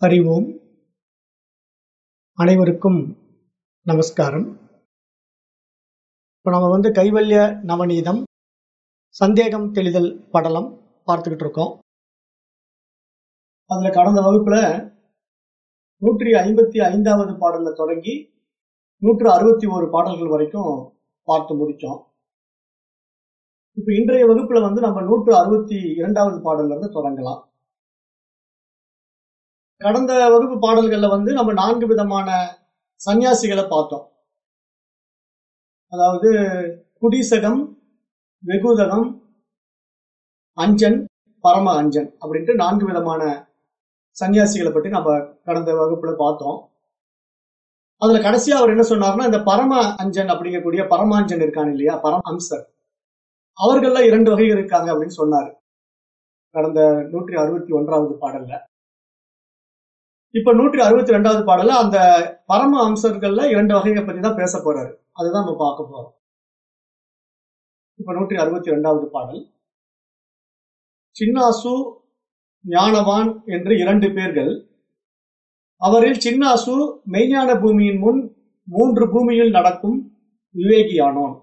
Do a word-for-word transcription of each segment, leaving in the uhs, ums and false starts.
அறிவோம். அனைவருக்கும் நமஸ்காரம். இப்போ நம்ம வந்து கைவல்ய நவநீதம் சந்தேகம் தெளிதல் படலம் பார்த்துக்கிட்டு இருக்கோம். அதுல கடந்த வகுப்புல நூற்றி ஐம்பத்தி ஐந்தாவது பாடல்ல தொடங்கி நூற்று அறுபத்தி ஒரு பாடல்கள் வரைக்கும் பார்த்து முடிச்சோம். இப்ப இன்றைய வகுப்புல வந்து நம்ம நூற்று அறுபத்தி இரண்டாவது பாடல்ல இருந்து தொடங்கலாம். கடந்த வகுப்பு பாடல்கள்ல வந்து நம்ம நான்கு விதமான சன்னியாசிகளை பார்த்தோம். அதாவது குடிசகம், வெகுதகம், அஞ்சன், பரம அஞ்சன் அப்படின்ட்டு நான்கு விதமான சன்னியாசிகளை பற்றி நம்ம கடந்த வகுப்புல பார்த்தோம். அதுல கடைசியா அவர் என்ன சொன்னார்னா, இந்த பரம அஞ்சன் அப்படிங்கக்கூடிய பரமாஞ்சன் இருக்கான் இல்லையா, பரம அம்சர், அவர்கள்ல இரண்டு வகை இருக்காங்க அப்படின்னு சொன்னாரு கடந்த நூற்றி அறுபத்தி ஒன்றாவது பாடல்ல. இப்ப நூற்றி அறுபத்தி ரெண்டாவது பாடல்ல அந்த பரம அம்சர்கள்ல இரண்டு வகைகளை பத்தி தான் பேச போறாரு. அதுதான் நம்ம பார்க்க போறோம். இப்ப நூற்றி அறுபத்தி ரெண்டாவது பாடல், சின்னாசு, ஞானவான் என்று இரண்டு பேர்கள். அவரில் சின்னாசு மெய்ஞான பூமியின் முன் மூன்று பூமியில் நடக்கும் விவேகியானோன்.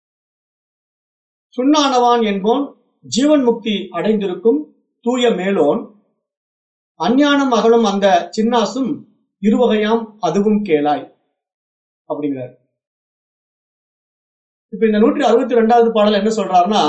சுண்ணானவான் என்போன் ஜீவன் முக்தி அடைந்திருக்கும் தூய மேலோன். அஞ்ஞானம் அகலும் அந்த சின்னாசும் இருவகையாம் அதுவும் கேளாய் அப்படிங்கிறார். இப்ப இந்த நூற்றி அறுபத்தி ரெண்டாவது பாடல் என்ன சொல்றாருன்னா,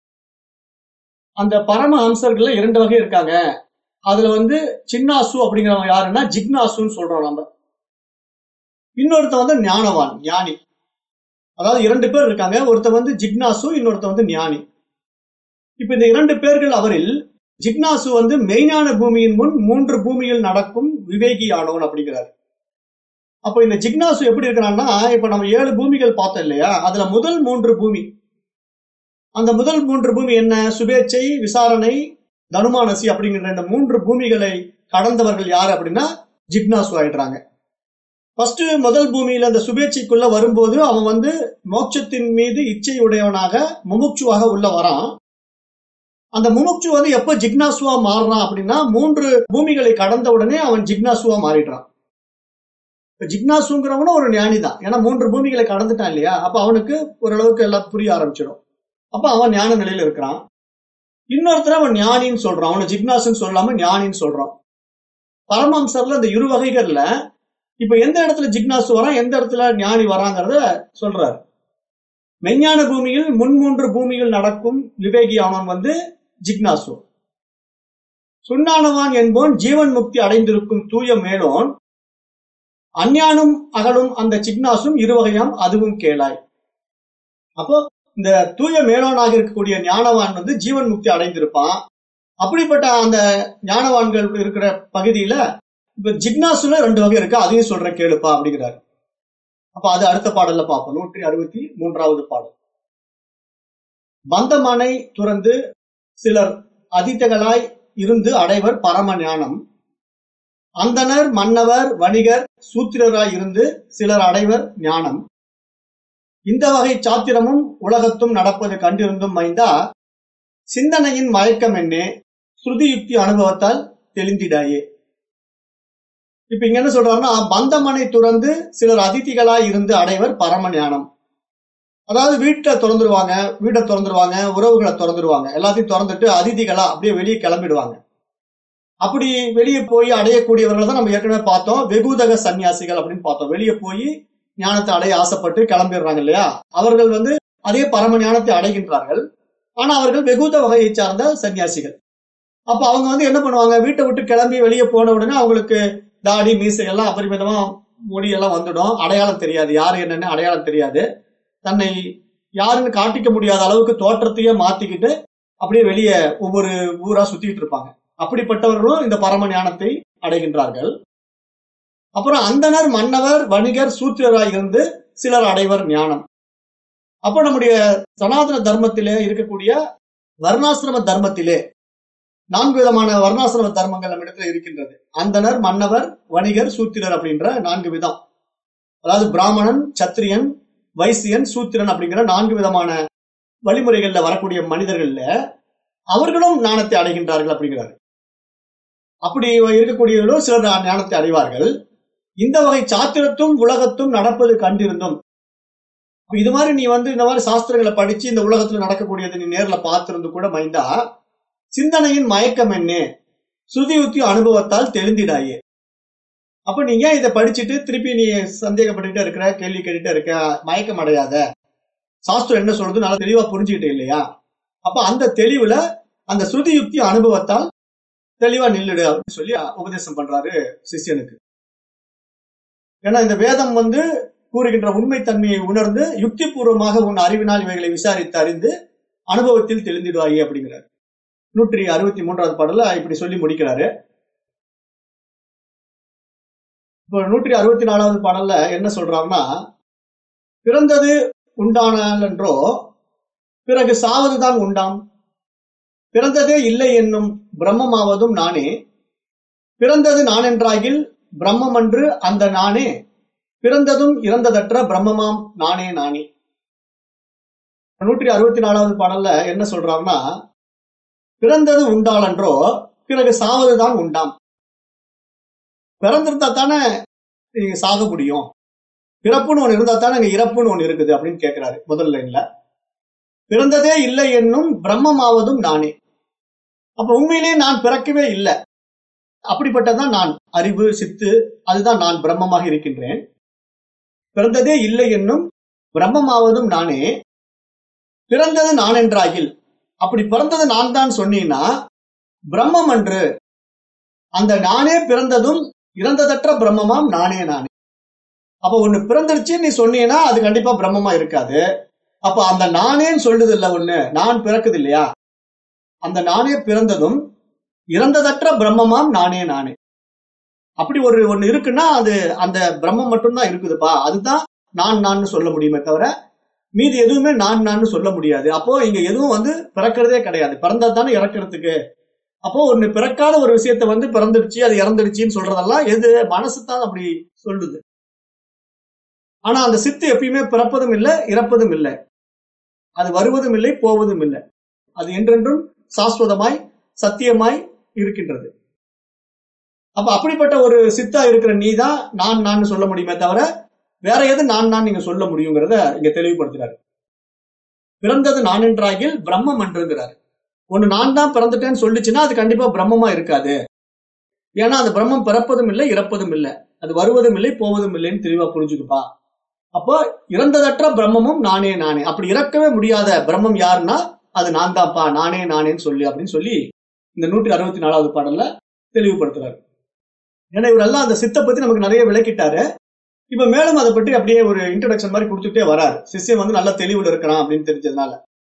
அந்த பரம அம்சர்கள்ல இரண்டு வகை இருக்காங்க. அதுல வந்து சின்னாசு அப்படிங்கிறவங்க யாருன்னா ஜிக்னாசுன்னு சொல்றோம் நம்ம. இன்னொருத்த வந்து ஞானவான், ஞானி. அதாவது இரண்டு பேர் இருக்காங்க. ஒருத்த வந்து ஜிக்னாசு, இன்னொருத்த வந்து ஞானி. இப்ப இந்த இரண்டு பேர்கள் அவரில் ஜிக்னாசு வந்து மெய்ஞான பூமியின் முன் மூன்று பூமியில் நடக்கும் விவேகியானவன் அப்படிங்கிறார். அப்ப இந்த ஜிக்னாசு எப்படி இருக்கிறான்னா, இப்ப நம்ம ஏழு பூமிகள் பார்த்தோம் இல்லையா, அதுல முதல் மூன்று பூமி, அந்த முதல் மூன்று பூமி என்ன, சுபேச்சை, விசாரணை, தனுமானசி அப்படிங்கிற இந்த மூன்று பூமிகளை கடந்தவர்கள் யாரு அப்படின்னா ஜிக்னாசு ஆயிடுறாங்க. ஃபர்ஸ்ட் முதல் பூமியில அந்த சுபேட்சைக்குள்ள வரும்போது அவன் வந்து மோட்சத்தின் மீது இச்சை உடையவனாக முமுட்சுவாக உள்ள வரான். அந்த முமுட்சு வந்து எப்ப ஜிக்னாசுவா மாறுறான் அப்படின்னா, மூன்று பூமிகளை கடந்த உடனே அவன் ஜிக்னாசுவா மாறிடுறான். இப்ப ஜிக்னாசுங்கிறவனும் ஒரு ஞானி தான். ஏன்னா மூன்று பூமிகளை கடந்துட்டான் இல்லையா, அப்ப அவனுக்கு ஓரளவுக்கு எல்லாம் புரிய ஆரம்பிச்சிடும். அப்ப அவன் ஞான நிலையில இருக்கிறான். இன்னொருத்தர அவன் ஞானின்னு சொல்றான். அவனை ஜிக்னாசுன்னு சொல்லாம ஞானின்னு சொல்றான். பரமம்சர்ல இந்த இரு வகைகள்ல இப்ப எந்த இடத்துல ஜிக்னாசு வரான், எந்த இடத்துல ஞானி வராங்கிறத சொல்றாரு. மெய்ஞான பூமியில் முன் மூன்று பூமியில் நடக்கும் விவேகியானவன் வந்து ஜிக்னாசு. சுண்ணானவான் என்போன் ஜீவன் முக்தி அடைந்திருக்கும் தூய மேலோன். அஞ்ஞானம் அகலும் அந்த ஜிக்னாசும் இருவகையாம் அதுவும் கேளாய். அப்போ இந்த தூய மேலோனாக இருக்கக்கூடிய ஞானவான் வந்து ஜீவன் முக்தி அடைந்திருப்பான். அப்படிப்பட்ட அந்த ஞானவான்கள் இருக்கிற பகுதியில இப்ப ஜிக்னாசுல ரெண்டு வகை இருக்கு, அதையும் சொல்ற கேளுப்பா அப்படிங்கிறாரு. அப்ப அது அடுத்த பாடல்ல பார்ப்போம். நூற்றி அறுபத்தி மூன்றாவது பாடல், பந்தமனை துறந்து சிலர் அதித்தகளாய் இருந்து அடைவர் பரம ஞானம். அந்தனர், மன்னவர், வணிகர், சூத்திரராய் இருந்து சிலர் அடைவர் ஞானம். இந்த வகை சாத்திரமும் உலகத்தும் நடப்பது கண்டிருந்தும் மைந்தா, சிந்தனையின் மயக்கம் என்னே ஸ்ருதி யுக்தி அனுபவத்தால் தெளிந்திடாயே. இப்ப இங்க என்ன சொல்றாருன்னா, பந்தமனை துறந்து சிலர் அதிதிகளாய் இருந்து அடைவர் பரம ஞானம். அதாவது வீட்டை திறந்துருவாங்க, வீட்டை திறந்துருவாங்க, உறவுகளை திறந்துருவாங்க, எல்லாத்தையும் திறந்துட்டு அதிதிகளா அப்படியே வெளியே கிளம்பிடுவாங்க. அப்படி வெளியே போய் அடையக்கூடியவர்கள் தான் நம்ம ஏற்கனவே பார்த்தோம், வெகுதக சன்னியாசிகள் அப்படின்னு பார்த்தோம். வெளியே போய் ஞானத்தை அடைய ஆசைப்பட்டு கிளம்பிடுறாங்க இல்லையா, அவர்கள் வந்து அதே பரம ஞானத்தை அடைகின்றார்கள். ஆனா அவர்கள் வெகுத வகையை சார்ந்த சன்னியாசிகள். அப்ப அவங்க வந்து என்ன பண்ணுவாங்க, வீட்டை விட்டு கிளம்பி வெளியே போன உடனே அவங்களுக்கு தாடி, மீசை எல்லாம் அபரிமிதமா மொழியெல்லாம் வந்துடும். அடையாளம் தெரியாது, யாரு என்னன்னு அடையாளம் தெரியாது. தன்னை யாருன்னு காட்டிக்க முடியாத அளவுக்கு தோற்றத்தையே மாத்திக்கிட்டு அப்படியே வெளியே ஒவ்வொரு ஊரா சுத்திட்டு இருப்பாங்க. அப்படிப்பட்டவர்களும் இந்த பரம ஞானத்தை அடைகின்றார்கள். அப்புறம் அந்தனர், மன்னவர், வணிகர், சூத்திரராய் இருந்து சிலர் அடைவர் ஞானம். அப்ப நம்முடைய சனாதன தர்மத்திலே இருக்கக்கூடிய வர்ணாசிரம தர்மத்திலே நான்கு விதமான வர்ணாசிரம தர்மங்கள் நம்ம இடத்துல இருக்கின்றது. அந்தனர், மன்னவர், வணிகர், சூத்திரர் அப்படின்ற நான்கு விதம். அதாவது பிராமணன், சத்திரியன், வைசியன், சூத்திரன் அப்படிங்கிற நான்கு விதமான வழிமுறைகள்ல வரக்கூடிய மனிதர்கள்ல அவர்களும் ஞானத்தை அடைகின்றார்கள் அப்படிங்கிறாரு. அப்படி இருக்கக்கூடியவர்களும் சிலர் ஞானத்தை அடைவார்கள். இந்த வகை சாத்திரத்தும் உலகத்தும் நடப்பது கண்டிருந்தும், இது மாதிரி நீ வந்து இந்த மாதிரி சாஸ்திரங்களை படிச்சு இந்த உலகத்துல நடக்கக்கூடியது நீ நேர்ல பார்த்திருந்து கூட மைந்தா, சிந்தனையின் மயக்கம் என்ன, சுதியுத்தி அனுபவத்தால் தெளிந்திடாயே. அப்ப நீங்க இதை படிச்சுட்டு திருப்பி நீ சந்தேகப்பட்டுக்கிட்டே இருக்கிற, கேள்வி கேட்டுட்டே இருக்க, மயக்கம் அடையாத. சாஸ்திரம் என்ன சொல்றது நல்லா தெளிவா புரிஞ்சுக்கிட்டே இல்லையா? அப்ப அந்த தெளிவுல அந்த சுதியுக்தி அனுபவத்தால் தெளிவா நில்லுடு அப்படின்னு சொல்லி உபதேசம் பண்றாரு சிஷ்யனுக்கு. ஏன்னா இந்த வேதம் வந்து கூறுகின்ற உண்மை தன்மையை உணர்ந்து யுக்தி பூர்வமாக உன் அறிவினால் இவைகளை விசாரித்து அறிந்து அனுபவத்தில் தெளிந்திடுவாயே அப்படிங்கிறார். நூற்றி அறுபத்தி மூன்றாவது பாடல இப்படி சொல்லி முடிக்கிறாரு. இப்போ நூற்றி அறுபத்தி நாலாவது பாடல்ல என்ன சொல்றாருன்னா, பிறந்தது உண்டானால் என்றோ பிறகு சாவதுதான் உண்டாம், பிறந்ததே இல்லை என்னும் பிரம்மமாவதும் நானே, பிறந்தது நான் என்றாகில் பிரம்மம் அன்று அந்த நானே, பிறந்ததும் இறந்ததற்ற பிரம்மமாம் நானே நானே. நூற்றி அறுபத்தி நாலாவது பாடல்ல என்ன சொல்றாருன்னா, பிறந்தது உண்டாலன்றோ பிறகு சாவதுதான் உண்டாம். பிறந்திருந்தா தானே நீங்க சாக முடியும், பிறப்புன்னு ஒண்ணு இருந்தா தானே இறப்புன்னு ஒண்ணு இருக்குது அப்படின்னு கேட்கிறாரு முதல் லைன்ல. பிறந்ததே இல்லை என்னும் பிரம்மமாவதும் நானே. அப்ப உண்மையிலேயே நான் பிறக்கவே இல்லை, அப்படிப்பட்டதான் நான், அறிவு சித்து, அதுதான் நான் பிரம்மமாக இருக்கின்றேன். பிறந்ததே இல்லை என்னும் பிரம்மமாவதும் நானே, பிறந்தது நான் என்றாகில், அப்படி பிறந்தது நான் தான் சொன்னீங்கன்னா பிரம்மம் அன்று அந்த நானே பிறந்ததும் இறந்ததற்ற பிரம்மமாம் நானே நானே. அப்ப ஒண்ணு பிறந்துருச்சு நீ சொன்னீங்கன்னா அது கண்டிப்பா பிரம்மமா இருக்காது. அப்ப அந்த நானேன்னு சொல்லுது இல்ல, ஒண்ணு நான் பிறக்குது இல்லையா, அந்த நானே பிறந்ததும் இறந்ததற்ற பிரம்மமாம் நானே நானே. அப்படி ஒரு ஒண்ணு இருக்குன்னா அது அந்த பிரம்மம் மட்டும்தான் இருக்குதுப்பா, அதுதான் நான் நான் சொல்ல முடியுமே தவிர மீதி எதுவுமே நான் நான் சொல்ல முடியாது. அப்போ இங்க எதுவும் வந்து பிறக்கிறதே கிடையாது, பிறந்தா தானே இறக்கிறதுக்கு. அப்போ ஒண்ணு பிறக்காத ஒரு விஷயத்த வந்து பிறந்துடுச்சு அது இறந்துடுச்சின்னு சொல்றதெல்லாம் எது, மனசு தான் அப்படி சொல்லுது. ஆனா அந்த சித்து எப்பயுமே பிறப்பதும் இல்லை இறப்பதும் இல்லை, அது வருவதும் இல்லை போவதும் இல்லை, அது என்றென்றும் சாஸ்வதமாய் சத்தியமாய் இருக்கின்றது. அப்ப அப்படிப்பட்ட ஒரு சித்தா இருக்கிற நீ தான் நான் நான் சொல்ல முடியுமே தவிர வேற எது நான் நான் நீங்க சொல்ல முடியுங்கிறத இங்க தெளிவுபடுத்துறாரு. பிறந்தது நான் என்றாகில் பிரம்மம் என்றுங்கிறாரு. ஒண்ணு நான் தான் பிறந்துட்டேன்னு சொல்லிச்சுன்னா அது கண்டிப்பா பிரம்மமா இருக்காது. ஏன்னா அந்த பிரம்மம் பிறப்பதும் இல்லை இறப்பதும் இல்லை, அது வருவதும் இல்லை போவதும் இல்லைன்னு தெளிவா புரிஞ்சுக்குப்பா. அப்போ இறந்ததற்ற பிரம்மமும் நானே நானே. அப்படி இறக்கவே முடியாத பிரம்மம் யாருன்னா அது நான் தான்ப்பா, நானே நானேன்னு சொல்லி அப்படின்னு சொல்லி இந்த நூற்றி அறுபத்தி நாலாவது பாடல்ல தெளிவுபடுத்துறாரு. ஏன்னா இவரெல்லாம் அந்த சித்தை பத்தி நமக்கு நிறைய விளக்கிட்டாரு. இப்ப மேலும் அதை பற்றி அப்படியே ஒரு இன்ட்ரோடக்ஷன் மாதிரி கொடுத்துட்டே வராரு. சிஷ்யன் வந்து நல்ல தெளிவுல இருக்கிறான் அப்படின்னு தெரிஞ்சதுனால.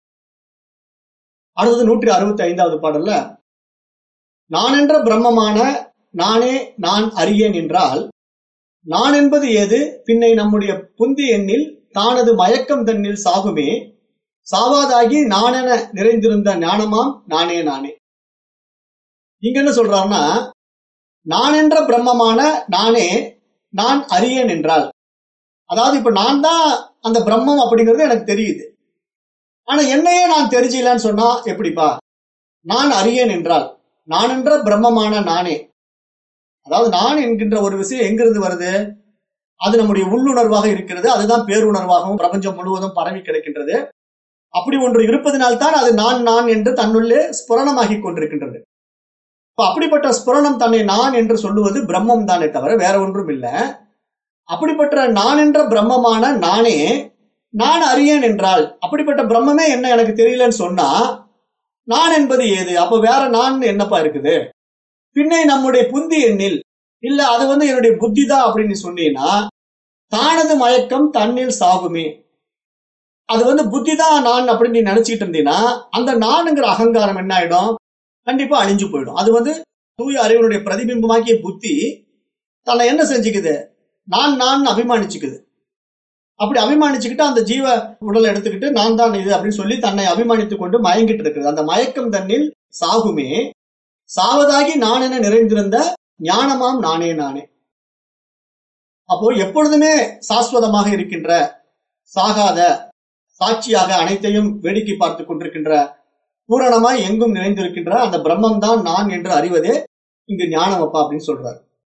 அடுத்தது நூற்றி அறுபத்தி ஐந்தாவது பாடல்ல, நான் என்ற பிரம்மமான நானே நான் அறியேன் என்றால் நான் என்பது ஏது, பின்னை நம்முடைய புந்தி எண்ணில் தானது மயக்கம் தன்னில் சாகுமே, சாவாதாகி நானென நிறைந்திருந்த ஞானமாம் நானே நானே. இங்க என்ன சொல்றாருன்னா, நான் என்ற பிரம்மமான நானே நான் அறியேன் என்றால், அதாவது இப்ப நான் தான் அந்த பிரம்மம் அப்படிங்கிறது எனக்கு தெரியுது, ஆனா என்னையே நான் தெரிஞ்சிக்கலன்னு சொன்னா எப்படிப்பா? நான் அறியேன் என்றால் நான் என்ற பிரம்மமான நானே, அதாவது நான் என்கின்ற ஒரு விஷயம் எங்கிருந்து வருது, அது நம்முடைய உள்ளுணர்வாக இருக்கிறது, அதுதான் பேருணர்வாகவும் பிரபஞ்சம் முழுவதும் பரவி கிடக்கின்றது. அப்படி ஒன்று இருப்பதனால்தான் அது நான் நான் என்று தன்னுள்ளே ஸ்புரணமாகி கொண்டிருக்கின்றது. அப்படிப்பட்ட ஸ்புரணம் தன்னை நான் என்று சொல்லுவது பிரம்மம் தானே தவிர வேற ஒன்றும் இல்லை. அப்படிப்பட்ட நான் என்ற பிரம்மமான நானே நான் அறியேன் என்றால், அப்படிப்பட்ட பிரம்மமே என்ன எனக்கு தெரியலன்னு சொன்னா நான் என்பது ஏது? அப்ப வேற நான் என்னப்பா இருக்குது? பின்னை நம்முடைய புந்தி எண்ணில் இல்ல அது வந்து என்னுடைய புத்தி தான் அப்படின்னு சொன்னீங்கன்னா தானது மயக்கம் தன்னில் சாகுமே. அது வந்து புத்தி தான் நான் அப்படின்னு நீ நினைச்சுக்கிட்டு இருந்தீங்கன்னா அந்த நானுங்கிற அகங்காரம் என்ன ஆயிடும்? கண்டிப்பா அழிஞ்சு போயிடும். அது வந்து தூய அறிவனுடைய பிரதிபிம்பமாக்கிய புத்தி தன்னை என்ன செஞ்சுக்குது? நான் நான் அபிமானிச்சுக்குது. அப்படி அபிமானிச்சுக்கிட்டு அந்த ஜீவ உடலை எடுத்துக்கிட்டு நான் தான் இது அப்படின்னு சொல்லி தன்னை அபிமானித்துக் கொண்டு மயங்கிட்டு இருக்குது. அந்த மயக்கம் தன்னில் சாகுமே, சாவதாகி நான் என நிறைந்திருந்த ஞானமாம் நானே நானே. அப்போ எப்பொழுதுமே சாஸ்வதமாக இருக்கின்ற, சாகாத, சாட்சியாக அனைத்தையும் வேடிக்கை பார்த்து கொண்டிருக்கின்ற, பூரணமாய் எங்கும் நிறைந்திருக்கின்ற அந்த பிரம்மம் தான் நான் என்று அறிவதே இங்கு ஞானம் அப்பா அப்படின்னு சொல்றாரு.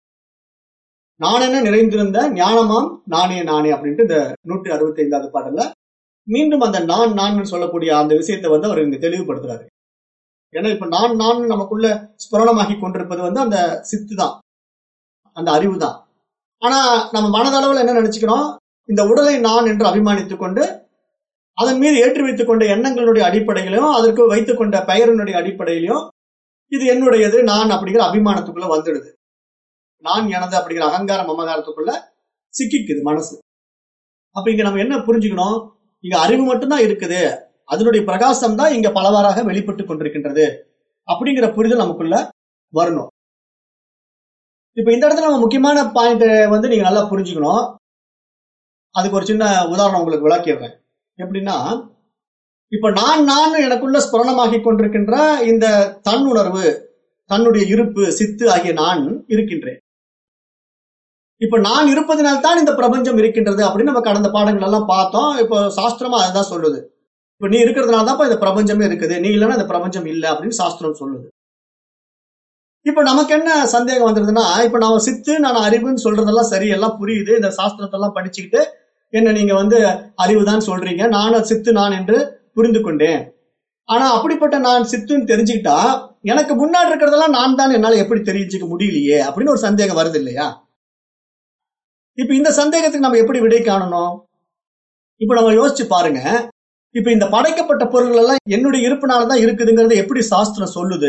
நான் என்ன நிறைந்திருந்த ஞானமாம் நானே நானே அப்படின்ட்டு இந்த நூற்றி அறுபத்தி ஐந்தாவது பாடல்ல மீண்டும் அந்த நான் நான் சொல்லக்கூடிய அந்த விஷயத்தை வந்து அவர் இங்க தெளிவுபடுத்துறாரு. ஏன்னா இப்ப நான் நான் நமக்குள்ள ஸ்புரணமாகி கொண்டிருப்பது வந்து அந்த சித்து தான், அந்த அறிவு தான். ஆனா நம்ம மனதளவுல என்ன நினைச்சுக்கிறோம், இந்த உடலை நான் என்று அபிமானித்துக் கொண்டு அதன் மீது ஏற்றி வைத்துக் கொண்ட எண்ணங்களுடைய அடிப்படையிலும் அதற்கு வைத்துக் கொண்ட பெயரினுடைய அடிப்படையிலும் இது என்னுடையது நான் அப்படிங்கிற அபிமானத்துக்குள்ள வந்துடுது. நான் எனது அப்படிங்கிற அகங்காரம் மமகாரத்துக்குள்ள சிக்கிக்குது மனசு. அப்ப இங்க நம்ம என்ன புரிஞ்சுக்கணும், இங்க அறிவு மட்டும்தான் இருக்குது, அதனுடைய பிரகாசம் தான் இங்க பலவாறாக வெளிப்பட்டு கொண்டிருக்கின்றது அப்படிங்கிற புரிதல் நமக்குள்ள வரணும். இப்ப இந்த இடத்துல நம்ம முக்கியமான பாயிண்ட் வந்து நீங்க நல்லா புரிஞ்சுக்கணும். அதுக்கு ஒரு சின்ன உதாரணம் உங்களுக்கு விளக்கிடுறேன். எப்படின்னா, இப்ப நான் நான் எனக்குள்ள ஸ்புரணமாகி கொண்டிருக்கின்ற இந்த தன் உணர்வு, தன்னுடைய இருப்பு, சித்து ஆகிய நான் இருக்கின்றேன். இப்ப நான் இருப்பதனால்தான் இந்த பிரபஞ்சம் இருக்கின்றது அப்படின்னு நம்ம கடந்த பாடங்கள் எல்லாம் பார்த்தோம். இப்போ சாஸ்திரமா அதுதான் சொல்லுது. இப்ப நீ இருக்கிறதுனால தான் இந்த பிரபஞ்சமே இருக்குது, நீ இல்லைன்னா இந்த பிரபஞ்சம் இல்லை அப்படின்னு சாஸ்திரம் சொல்லுது. இப்ப நமக்கு என்ன சந்தேகம் வந்துருதுன்னா, இப்ப நான் சித்து நான் அறிவுன்னு சொல்றதெல்லாம் சரி, எல்லாம் புரியுது, இந்த சாஸ்திரத்தெல்லாம் படிச்சுக்கிட்டு என்ன நீங்க வந்து அறிவுதான் சொல்றீங்க, நான் சித்து நான் என்று புரிந்து கொண்டேன். ஆனா அப்படிப்பட்ட நான் சித்துன்னு தெரிஞ்சுக்கிட்டா எனக்கு முன்னாடி இருக்கிறதெல்லாம் நான் தான் என்னால எப்படி தெரிஞ்சுக்க முடியலையே அப்படின்னு ஒரு சந்தேகம் வருது இல்லையா? இப்ப இந்த சந்தேகத்துக்கு நம்ம எப்படி விடை காணணும்? இப்ப நம்ம யோசிச்சு பாருங்க. இப்ப இந்த படைக்கப்பட்ட பொருள்கள் எல்லாம் என்னுடைய இருப்பினாலதான் இருக்குதுங்கிறது எப்படி சாஸ்திரம் சொல்லுது?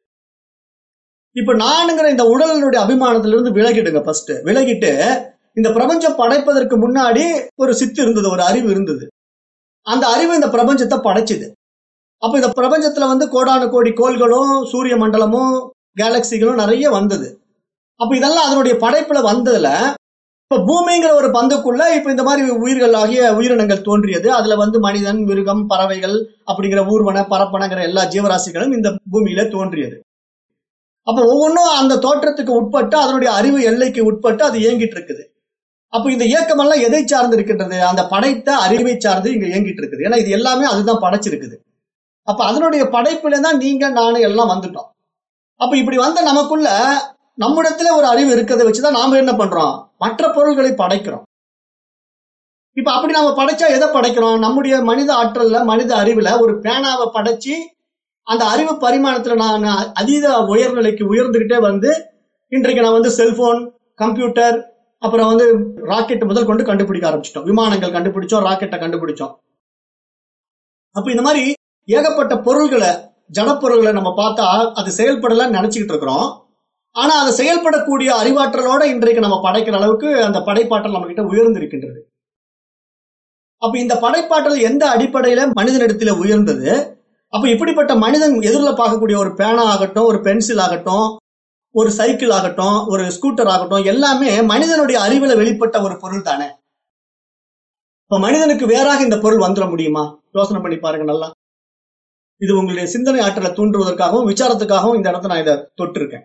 இப்ப நானுங்கிற இந்த உடலினுடைய அபிமானத்திலிருந்து விலகிடுங்க. ஃபர்ஸ்ட் விலகிட்டு இந்த பிரபஞ்சம் படைப்பதற்கு முன்னாடி ஒரு சித்து இருந்தது, ஒரு அறிவு இருந்தது. அந்த அறிவு இந்த பிரபஞ்சத்தை படைச்சுது. அப்ப இந்த பிரபஞ்சத்துல வந்து கோடானு கோடி கோள்களும் சூரிய மண்டலமும் கேலக்சிகளும் நிறைய வந்தது. அப்ப இதெல்லாம் அதனுடைய படைப்புல வந்ததுல இப்ப பூமிங்கிற ஒரு பந்துக்குள்ள இப்ப இந்த மாதிரி உயிர்கள் ஆகிய உயிரினங்கள் தோன்றியது. அதுல வந்து மனிதன், மிருகம், பறவைகள் அப்படிங்கிற ஊர்வன பரப்பனங்கிற எல்லா ஜீவராசிகளும் இந்த பூமியில தோன்றியது. அப்ப ஒவ்வொன்றும் அந்த தோற்றத்துக்கு உட்பட்டு அதனுடைய அறிவு எல்லைக்கு உட்பட்டு அது இயங்கிட்டு இருக்குது. அப்ப இந்த இயக்கம் எல்லாம் எதை சார்ந்து இருக்கின்றது? அந்த படைத்த அறிவை சார்ந்து இங்க இயங்கிட்டு இருக்குது. ஏன்னா இது எல்லாமே அதுதான் படைச்சிருக்குது. அப்ப அதனுடைய படைப்புல தான் நீங்க நானும் எல்லாம் வந்துட்டோம். அப்ப இப்படி வந்த நமக்குள்ள நம்மிடத்துல ஒரு அறிவு இருக்கிறத வச்சுதான் நாம என்ன பண்றோம், மற்ற பொருள்களை படைக்கிறோம். இப்ப அப்படி நாம படைச்சா எதை படைக்கிறோம்? நம்முடைய மனித ஆற்றல்ல, மனித அறிவுல ஒரு பேனாவை படைச்சு அந்த அறிவு பரிமாணத்துல நான் அதீத உயர்நிலைக்கு உயர்ந்துகிட்டே வந்து இன்றைக்கு நான் வந்து செல்போன், கம்ப்யூட்டர், அப்புறம் வந்து ராக்கெட் முதல் கொண்டு கண்டுபிடிக்க ஆரம்பிச்சிட்டோம். விமானங்கள் கண்டுபிடிச்சோம், ராக்கெட்டை கண்டுபிடிச்சோம். அப்ப இந்த மாதிரி ஏகப்பட்ட பொருள்களை, ஜடப்பொருள்களை நம்ம பார்த்தா அது செயல்படலன்னு நினைச்சுக்கிட்டு இருக்கிறோம். ஆனா அதை செயல்படக்கூடிய அறிவாற்றலோட இன்றைக்கு நம்ம படைக்கிற அளவுக்கு அந்த படைப்பாற்றல் நம்ம கிட்ட உயர்ந்து இருக்கின்றது. அப்ப இந்த படைப்பாற்றல் எந்த அடிப்படையில மனிதனிடத்துல உயர்ந்தது? அப்ப இப்படிப்பட்ட மனிதன் எதிரில் பார்க்கக்கூடிய ஒரு பேனா ஆகட்டும், ஒரு பென்சில் ஆகட்டும், ஒரு சைக்கிள் ஆகட்டும், ஒரு ஸ்கூட்டர் ஆகட்டும், எல்லாமே மனிதனுடைய அறிவுல வெளிப்பட்ட ஒரு பொருள் தானே. இப்ப மனிதனுக்கு வேறாக இந்த பொருள் வந்துட முடியுமா? யோசனை பண்ணி பாருங்க நல்லா. இது உங்களுடைய சிந்தனை ஆற்றலை தூண்டுவதற்காகவும் விசாரத்துக்காகவும் இந்த இடத்த நான் இதை தொட்டு இருக்கேன்.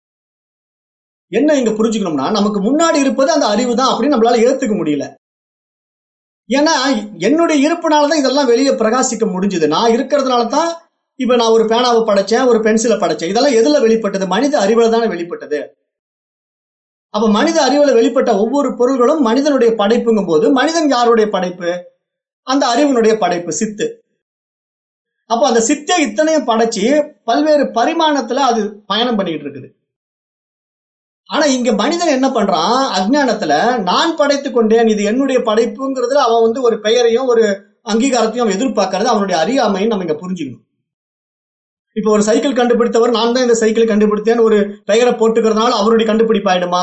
என்ன இங்க புரிஞ்சுக்கணும்னா, நமக்கு முன்னாடி இருப்பது அந்த அறிவு தான் அப்படின்னு நம்மளால ஏத்துக்க முடியல. ஏன்னா என்னுடைய இருப்புனாலதான் இதெல்லாம் வெளியே பிரகாசிக்க முடிஞ்சது. நான் இருக்கிறதுனால தான் இப்ப நான் ஒரு பேனாவை படைச்சேன், ஒரு பென்சிலை படைச்சேன். இதெல்லாம் எதுல வெளிப்பட்டது? மனித அறிவுல தானே வெளிப்பட்டது. அப்ப மனித அறிவுல வெளிப்பட்ட ஒவ்வொரு பொருள்களும் மனிதனுடைய படைப்புங்கும் போது மனிதன் யாருடைய படைப்பு? அந்த அறிவினுடைய படைப்பு, சித்து. அப்ப அந்த சித்தை இத்தனையும் படைச்சு பல்வேறு பரிமாணத்துல அது பயணம் பண்ணிட்டு இருக்குது. ஆனா இங்க மனிதன் என்ன பண்றான்? அஜ்ஞானத்துல நான் படைத்துக் கொண்டேன், இது என்னுடைய படைப்புங்கிறதுல அவன் வந்து ஒரு பெயரையும் ஒரு அங்கீகாரத்தையும் அவன் எதிர்பார்க்கறது அவனுடைய அறியாமைன்னு நம்ம இங்க புரிஞ்சுக்கணும். இப்ப ஒரு சைக்கிள் கண்டுபிடித்தவர் நான் தான் இந்த சைக்கிள் கண்டுபிடித்தேன்னு ஒரு பெயரை போட்டுக்கிறதுனால அவருடைய கண்டுபிடிப்பு ஆயிடுமா?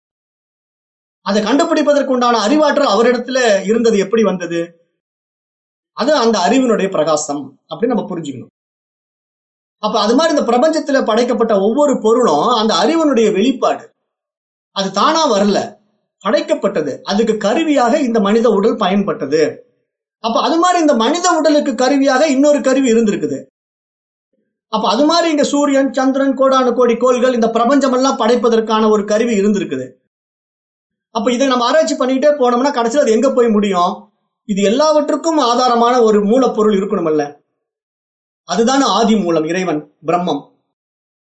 அதை கண்டுபிடிப்பதற்கு உண்டான அறிவாற்றல் அவரிடத்துல இருந்தது எப்படி வந்தது? அது அந்த அறிவினுடைய பிரகாசம் அப்படின்னு நம்ம புரிஞ்சுக்கணும். அப்ப அது மாதிரி இந்த பிரபஞ்சத்துல படைக்கப்பட்ட ஒவ்வொரு பொருளும் அந்த அறிவனுடைய வெளிப்பாடு. அது தானா வரல, படைக்கப்பட்டது. அதுக்கு கருவியாக இந்த மனித உடல் பயன்பட்டது. அப்ப அது மாதிரி இந்த மனித உடலுக்கு கருவியாக இன்னொரு கருவி இருந்திருக்குது. அப்ப அது மாதிரி இங்க சூரியன், சந்திரன், கோடானு கோடி கோள்கள், இந்த பிரபஞ்சம் எல்லாம் படைப்பதற்கான ஒரு கருவி இருந்திருக்குது. அப்ப இதை நம்ம ஆராய்ச்சி பண்ணிக்கிட்டே போனோம்னா கடைசியில் அது எங்க போய் முடியும்? இது எல்லாவற்றுக்கும் ஆதாரமான ஒரு மூலப்பொருள் இருக்கணும்ல. அதுதானே ஆதி மூலம், இறைவன், பிரம்மம்.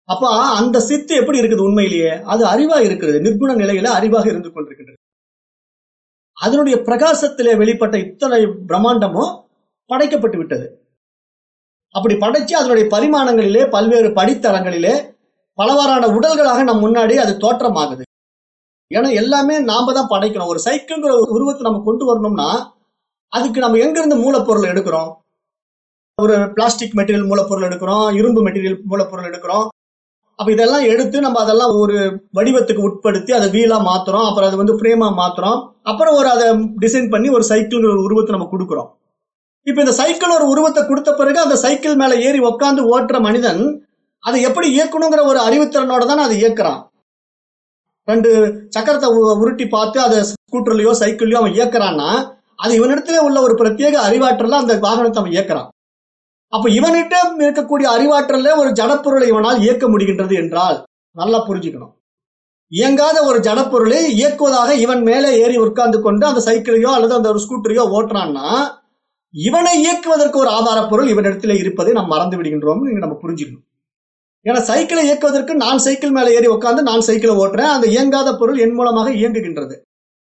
அப்ப அந்த சித்து எப்படி இருக்குது? உண்மையிலேயே அது அறிவா இருக்கிறது, நிர்குண நிலையில அறிவாக இருந்து கொண்டிருக்கின்றது. அதனுடைய பிரகாசத்திலே வெளிப்பட்ட இத்தனை பிரம்மாண்டமும் படைக்கப்பட்டு விட்டது. அப்படி படைச்சு அதனுடைய பரிமாணங்களிலே பல்வேறு படித்தரங்களிலே பலவாறான உடல்களாக நம் முன்னாடி அது தோற்றமாகுது. ஏன்னா எல்லாமே நாம தான் படைக்கணும். ஒரு சைக்கிள்ங்கிற ஒரு உருவத்தை நம்ம கொண்டு வரணும்னா அதுக்கு நம்ம எங்க இருந்து மூலப்பொருள் எடுக்கிறோம்? ஒரு பிளாஸ்டிக் மெட்டீரியல் மூலப்பொருள் எடுக்கிறோம், இரும்பு மெட்டீரியல் மூலப்பொருள் எடுக்கிறோம். அப்ப இதெல்லாம் எடுத்து நம்ம அதெல்லாம் ஒரு வடிவத்துக்கு உட்படுத்தி அதை வீலா மாத்துறோம், அப்புறம் அது வந்து ஃப்ரேமா மாத்துறோம், அப்புறம் ஒரு அதை டிசைன் பண்ணி ஒரு சைக்கிள் ஒரு உருவத்தை நம்ம கொடுக்கிறோம். இப்ப இந்த சைக்கிள் ஒரு உருவத்தை கொடுத்த பிறகு அந்த சைக்கிள் மேல ஏறி உட்காந்து ஓட்டுற மனிதன் அதை எப்படி இயக்கணுங்கிற ஒரு அறிவுத்திறனோட தான் அதை இயக்குறான். ரெண்டு சக்கரத்தை உருட்டி பார்த்து அதை ஸ்கூட்டர்லயோ சைக்கிள்லயோ அவன் இயக்குறான்னா அது இவனிடத்துல உள்ள ஒரு பிரத்யேக அறிவாற்றல அந்த வாகனத்தை அவன் இயக்குறான். அப்ப இவனிட்ட இருக்கக்கூடிய அறிவாற்றல ஒரு ஜடப்பொருளை இவனால் இயக்க முடிகின்றது என்றால் நல்லா புரிஞ்சுக்கணும். இயங்காத ஒரு ஜடப்பொருளை இயக்குவதாக இவன் மேலே ஏறி உட்கார்ந்து கொண்டு அந்த சைக்கிளையோ அல்லது அந்த ஒரு ஸ்கூட்டரையோ ஓட்டுறான்னா இவனை இயக்குவதற்கு ஒரு ஆதார பொருள் இவனிடத்துல இருப்பதை நாம் மறந்து விடுகின்றோம். நீங்க நம்ம புரிஞ்சுக்கணும். ஏன்னா சைக்கிளை இயக்குவதற்கு நான் சைக்கிள் மேல ஏறி உட்கார்ந்து நான் சைக்கிளை ஓட்டுறேன், அந்த இயங்காத பொருள் என் மூலமாக இயங்குகின்றது.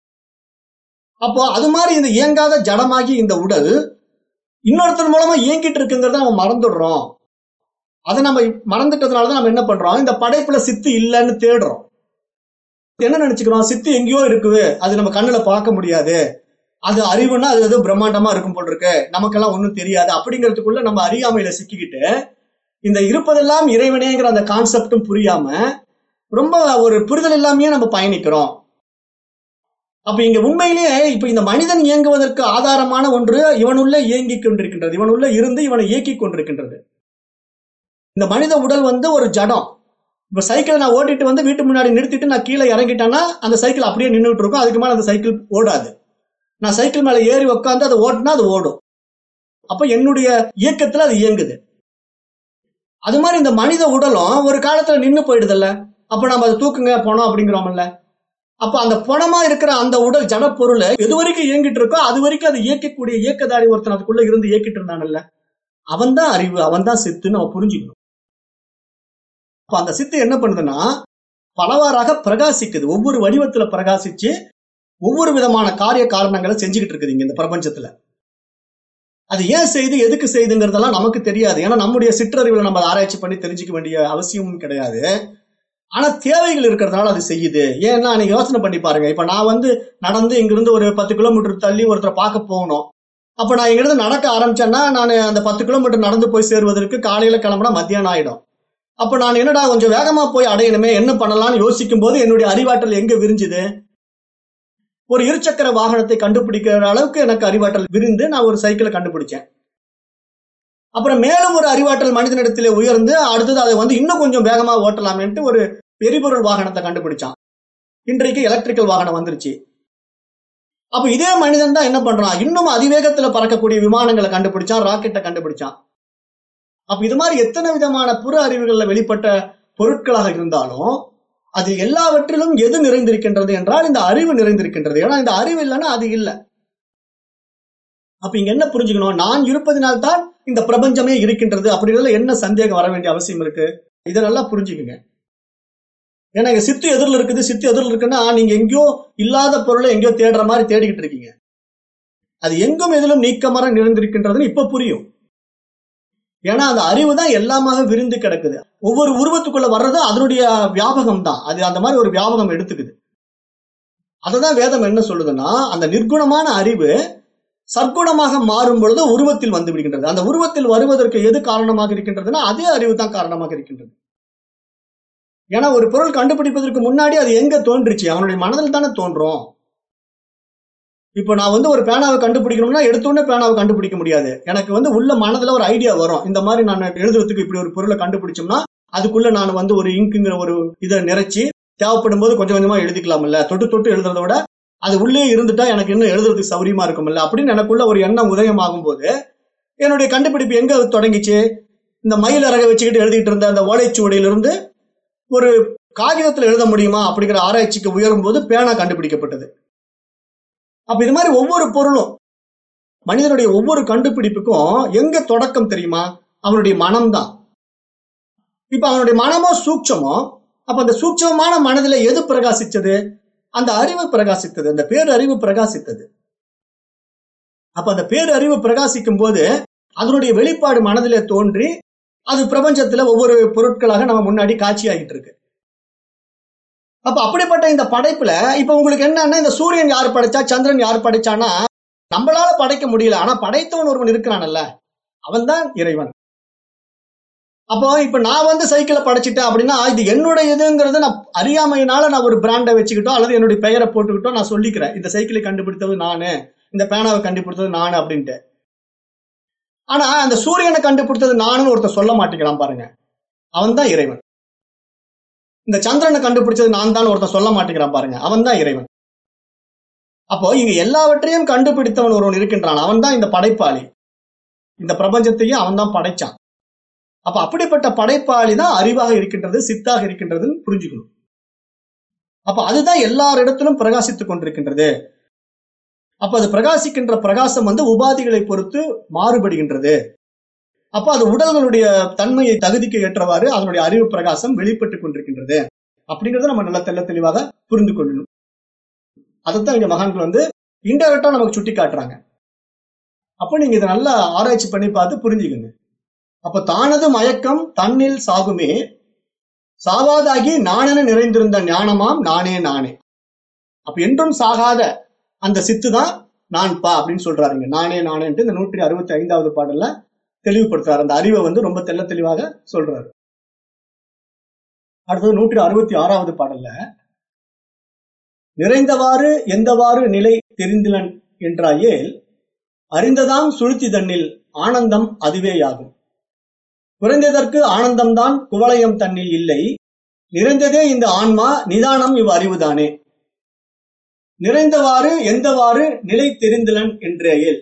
அப்போ அது மாதிரி இந்த இயங்காத ஜடமாகி இந்த உடல் இன்னொருத்தர் மூலமா இயங்கிட்டு இருக்குங்கிறத நம்ம மறந்துடுறோம். அதை நம்ம மறந்துட்டதுனாலதான் நம்ம என்ன பண்றோம், இந்த படைப்புல சித்து இல்லைன்னு தேடுறோம். என்ன நினைச்சுக்கிறோம், சித்து எங்கேயோ இருக்குது, அது நம்ம கண்ணுல பார்க்க முடியாது, அது அறிவுன்னா அது எதுவும் பிரம்மாண்டமா இருக்கும் போல் இருக்கு, நமக்கெல்லாம் ஒண்ணும் தெரியாது அப்படிங்கிறதுக்குள்ள நம்ம அறியாமையில சிக்கிக்கிட்டு இந்த இருப்பதெல்லாம் இறைவனேங்கிற அந்த கான்செப்டும் புரியாம ரொம்ப ஒரு புரிதல் இல்லாமையே நம்ம பயணிக்கிறோம். அப்ப இங்க உண்மையிலேயே இப்ப இந்த மனிதன் இயங்குவதற்கு ஆதாரமான ஒன்று இவனுள்ள இயங்கிக் கொண்டிருக்கின்றது, இவனுள்ள இருந்து இவனை இயக்கி கொண்டிருக்கின்றது. இந்த மனித உடல் வந்து ஒரு ஜடம். இப்ப சைக்கிளை நான் ஓட்டிட்டு வந்து வீட்டு முன்னாடி நிறுத்திட்டு நான் கீழே இறங்கிட்டேன்னா அந்த சைக்கிள் அப்படியே நின்றுட்டு இருக்கும், அதுக்கு மேல அந்த சைக்கிள் ஓடாது. நான் சைக்கிள் மேல ஏறி உட்காந்து அதை ஓட்டினா அது ஓடும். அப்ப என்னுடைய இயக்கத்துல அது இயங்குது. அது மாதிரி இந்த மனித உடலும் ஒரு காலத்துல நின்று போயிடுதுல்ல, அப்ப நம்ம அதை தூக்குங்க போனோம் அப்படிங்கிறோம்ல. அப்ப அந்த பணமா இருக்கிற அந்த உடல் ஜட பொருள் எது வரைக்கும் இயங்கிட்டு இருக்கோ அது வரைக்கும் அது இயக்கக்கூடிய இயக்கதாரி ஒருத்தன் அதுக்குள்ள இருந்து இயக்கிட்டு இருந்தானல்ல, அவன் தான் அறிவு, அவன் தான் சித்துன்னு நம்ம புரிஞ்சுக்கணும். அப்ப அந்த சித்து என்ன பண்ணுதுன்னா பலவாறாக பிரகாசிக்குது, ஒவ்வொரு வடிவத்துல பிரகாசிச்சு ஒவ்வொரு விதமான காரிய காரணங்களை செஞ்சுக்கிட்டு இருக்குது இங்க இந்த பிரபஞ்சத்துல. அது ஏன் செய்து எதுக்கு செய்துங்கிறதெல்லாம் நமக்கு தெரியாது. ஏன்னா நம்முடைய சிற்றறிவுல நம்ம ஆராய்ச்சி பண்ணி தெரிஞ்சுக்க வேண்டிய அவசியமும் கிடையாது. ஆனா தேவைகள் இருக்கிறதுனால அது செய்யுது. ஏன்னா நீங்க யோசனை பண்ணி பாருங்க, இப்ப நான் வந்து நடந்து இங்கிருந்து ஒரு பத்து கிலோமீட்டர் தள்ளி ஒருத்தரை பார்க்க போகணும். அப்ப நான் இங்கிருந்து நடக்க ஆரம்பிச்சேன்னா நான் அந்த பத்து கிலோமீட்டர் நடந்து போய் சேருவதற்கு காலையில கிளம்புனா மத்தியானம் ஆயிடும். அப்ப நான் என்னடா கொஞ்சம் வேகமா போய் அடையணுமே, என்ன பண்ணலாம்னு யோசிக்கும் போது என்னுடைய அறிவாற்றல் எங்க விரிஞ்சுது? ஒரு இருசக்கர வாகனத்தை கண்டுபிடிக்கிற அளவுக்கு எனக்கு அறிவாற்றல் விரிந்து நான் ஒரு சைக்கிளை கண்டுபிடிச்சேன். அப்புறம் மேலும் ஒரு அறிவாற்றல் மனிதனிடத்திலே உயர்ந்து அடுத்தது அதை வந்து இன்னும் கொஞ்சம் வேகமா ஓட்டலாமேன்ட்டு ஒரு எரிபொருள் வாகனத்தை கண்டுபிடிச்சான். இன்றைக்கு எலக்ட்ரிக்கல் வாகனம் வந்துருச்சு. அப்ப இதே மனிதன் தான் என்ன பண்றான், இன்னும் அதிவேகத்துல பறக்கக்கூடிய விமானங்களை கண்டுபிடிச்சான், ராக்கெட்டை கண்டுபிடிச்சான். அப்ப இது மாதிரி எத்தனை விதமான புற அறிவுகள்ல வெளிப்பட்ட பொருட்களாக இருந்தாலும் அது எல்லாவற்றிலும் எது நிறைந்திருக்கின்றது என்றால் இந்த அறிவு நிறைந்திருக்கின்றது. ஏன்னா இந்த அறிவு இல்லைன்னா அது இல்லை. அப்ப இங்க என்ன புரிஞ்சுக்கணும், நான் இருப்பதினால்தான் இந்த பிரபஞ்சமே இருக்கின்றது அப்படிங்கிறதுல என்ன சந்தேகம் வர வேண்டிய அவசியம் இருக்கு? இதை நல்லா புரிஞ்சுக்குங்க. ஏன்னா இங்க சித்து எதிரில் இருக்குது, சித்து எதிரில் இருக்குன்னா நீங்க எங்கேயோ இல்லாத பொருளை எங்கேயோ தேடுற மாதிரி தேடிக்கிட்டு இருக்கீங்க. அது எங்கும் எதிலும் நீக்கமர நிறைந்திருக்கின்றதுன்னு இப்ப புரியும். ஏன்னா அந்த அறிவு தான் எல்லாமாக விரிந்து கிடக்குது. ஒவ்வொரு உருவத்துக்குள்ள வர்றது அதனுடைய வியாபகம் தான், அது அந்த மாதிரி ஒரு வியாபகம் எடுத்துக்குது. அததான் வேதம் என்ன சொல்லுதுன்னா, அந்த நிர்குணமான அறிவு சற்குணமாக மாறும் பொழுது உருவத்தில் வந்து விடுகின்றது. அந்த உருவத்தில் வருவதற்கு எது காரணமாக இருக்கின்றதுன்னா அதே அறிவு தான் காரணமாக இருக்கின்றது. ஏன்னா ஒரு பொருள் கண்டுபிடிப்பதற்கு முன்னாடி அது எங்க தோன்றுச்சு, அவனுடைய மனதில் தானே தோன்றும். இப்ப நான் வந்து ஒரு பேனாவை கண்டுபிடிக்கணும்னா எடுத்தோடனே பேனாவை கண்டுபிடிக்க முடியாது. எனக்கு வந்து உள்ள மனதுல ஒரு ஐடியா வரும், இந்த மாதிரி நான் எழுதுறதுக்கு இப்படி ஒரு பொருளை கண்டுபிடிச்சோம்னா அதுக்குள்ள நான் வந்து ஒரு இங்குங்கிற ஒரு இதை நிறைச்சி தேவைப்படும் போது கொஞ்சம் கொஞ்சமா எழுதிக்கலாம்ல, தொட்டு தொட்டு எழுதுறத விட அது உள்ளே இருந்துட்டா எனக்கு இன்னும் எழுதுறதுக்கு சௌரியமா இருக்கும்ல அப்படின்னு எனக்குள்ள ஒரு எண்ணம் உதயமாகும் போது என்னுடைய கண்டுபிடிப்பு எங்க தொடங்கிச்சு, இந்த மயில் இறக வச்சுக்கிட்டு எழுதிட்டு இருந்த அந்த ஓலைச்சுவடியிலிருந்து ஒரு காகிதத்தில் எழுத முடியுமா அப்படிங்கிற ஆராய்ச்சிக்கு உயரும் போது பேனா கண்டுபிடிக்கப்பட்டது. அப்ப இது மாதிரி ஒவ்வொரு பொருளும் மனிதனுடைய ஒவ்வொரு கண்டுபிடிப்புக்கும் எங்க தொடக்கம் தெரியுமா, அவனுடைய மனம்தான். இப்ப அவனுடைய மனமோ சூட்சமோ. அப்ப அந்த சூட்சமான மனதில எது பிரகாசிச்சது? அந்த அறிவு பிரகாசித்தது, அந்த பேரறிவு பிரகாசித்தது. அப்ப அந்த பேரறிவு பிரகாசிக்கும் போது அதனுடைய வெளிப்பாடு மனதிலே தோன்றி அது பிரபஞ்சத்துல ஒவ்வொரு பொருட்களாக நம்ம முன்னாடி காட்சி ஆகிட்டு இருக்கு. அப்ப அப்படிப்பட்ட இந்த படைப்புல இப்ப உங்களுக்கு என்னன்னா, இந்த சூரியன் யார் படைச்சா, சந்திரன் யார் படைச்சானா நம்மளால படைக்க முடியல. ஆனா படைத்தவன் ஒருவன் இருக்கிறான்ல, அவன் தான் இறைவன். அப்போ இப்ப நான் வந்து சைக்கிளை படைச்சிட்டேன் அப்படின்னா இது என்னுடைய இதுங்கிறது நான் அறியாமையினால நான் ஒரு பிராண்டை வச்சுக்கிட்டோ அல்லது என்னுடைய பெயரை போட்டுக்கிட்டோ நான் சொல்லிக்கிறேன், இந்த சைக்கிளை கண்டுபிடித்தது நானு, இந்த பேனாவை கண்டுபிடித்தது நானு அப்படின்ட்டு. ஆனா அந்த சூரியனை கண்டுபிடித்தது நானுன்னு ஒருத்தர் சொல்ல மாட்டேங்கிறான் பாருங்க, அவன் தான் இறைவன். இந்த சந்திரனை கண்டுபிடிச்சது நான் தான் ஒருத்தர் சொல்ல மாட்டேங்கிறான் பாருங்க, அவன் தான் இறைவன். அப்போ இங்க எல்லாவற்றையும் கண்டுபிடித்தவன் ஒருவன் இருக்கின்றான், அவன் தான் இந்த படைப்பாளி. இந்த பிரபஞ்சத்தையும் அவன் தான் படைச்சான். அப்ப அப்படிப்பட்ட படைப்பாளி தான் அறிவாக இருக்கின்றது, சித்தாக இருக்கின்றதுன்னு புரிஞ்சுக்கணும். அப்ப அதுதான் எல்லாரிடத்திலும் பிரகாசித்துக் கொண்டிருக்கின்றது. அப்ப அது பிரகாசிக்கின்ற பிரகாசம் வந்து உபாதிகளை பொறுத்து மாறுபடுகின்றது. அப்ப அது உடல்களுடைய தன்மையை தகுதிக்கு ஏற்றவாறு அதனுடைய அறிவு பிரகாசம் வெளிப்பட்டுக் கொண்டிருக்கின்றது அப்படிங்கறத நம்ம நல்ல தெள்ள தெளிவாக புரிந்து கொள்ளணும். அதைத்தான் இங்க மகான்கள் வந்து இன்டைரக்டா நமக்கு சுட்டி காட்டுறாங்க. அப்ப நீங்க இதை நல்லா ஆராய்ச்சி பண்ணி பார்த்து புரிஞ்சுக்கங்க. அப்ப தானது மயக்கம் தன்னில் சாகுமே, சாவாதாகி நானென நிறைந்திருந்த ஞானமாம் நானே நானே. அப்ப என்றும் சாகாத அந்த சித்து தான் நான் பா அப்படின்னு சொல்றாருங்க. நானே நானேன்ட்டு இந்த நூற்றி அறுபத்தி ஐந்தாவது பாடல்ல தெளிவுபடுத்துறாரு. அந்த அறிவை வந்து ரொம்ப தெள்ள தெளிவாக சொல்றாரு. அடுத்தது நூற்றி அறுபத்தி ஆறாவது பாடல்ல நிறைந்தவாறு எந்தவாறு நிலை தெரிந்திலன் என்றாயேல் அறிந்ததாம் சுழுத்தி தன்னில் ஆனந்தம் அதுவேயாகும். குறைந்ததற்கு ஆனந்தம்தான் குவளையம் தன்னில் இல்லை, நிறைந்ததே இந்த ஆன்மா நிதானம் இவ் அறிவுதானே. நிறைந்தவாறு எந்தவாறு நிலை தெரிந்திலன் என்றேயேல்,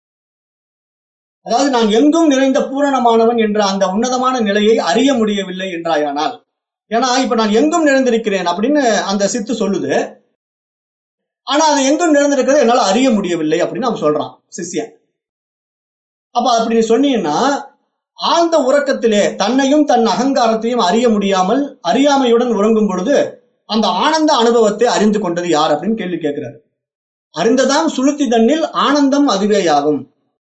அதாவது நான் எங்கும் நிறைந்த பூரணமானவன் என்ற அந்த உன்னதமான நிலையை அறிய முடியவில்லை என்றாயானால். ஏன்னா இப்ப நான் எங்கும் நிறைந்திருக்கிறேன் அப்படின்னு அந்த சித்து சொல்லுது, ஆனா அது எங்கும் நிறைந்திருக்கிறது என்னால அறிய முடியவில்லை அப்படின்னு அவன் சொல்றான் சிஷ்யன். அப்ப அப்படி சொன்னீங்கன்னா ஆழ்ந்த உறக்கத்திலே தன்னையும் தன் அகங்காரத்தையும் அறிய முடியாமல் அறியாமையுடன் உறங்கும் பொழுது அந்த ஆனந்த அனுபவத்தை அறிந்து கொண்டது யார் அப்படின்னு கேள்வி கேட்கிறாரு. அறிந்ததாம் சுளுத்தி தன்னில் ஆனந்தம் அதுவேயாகும்.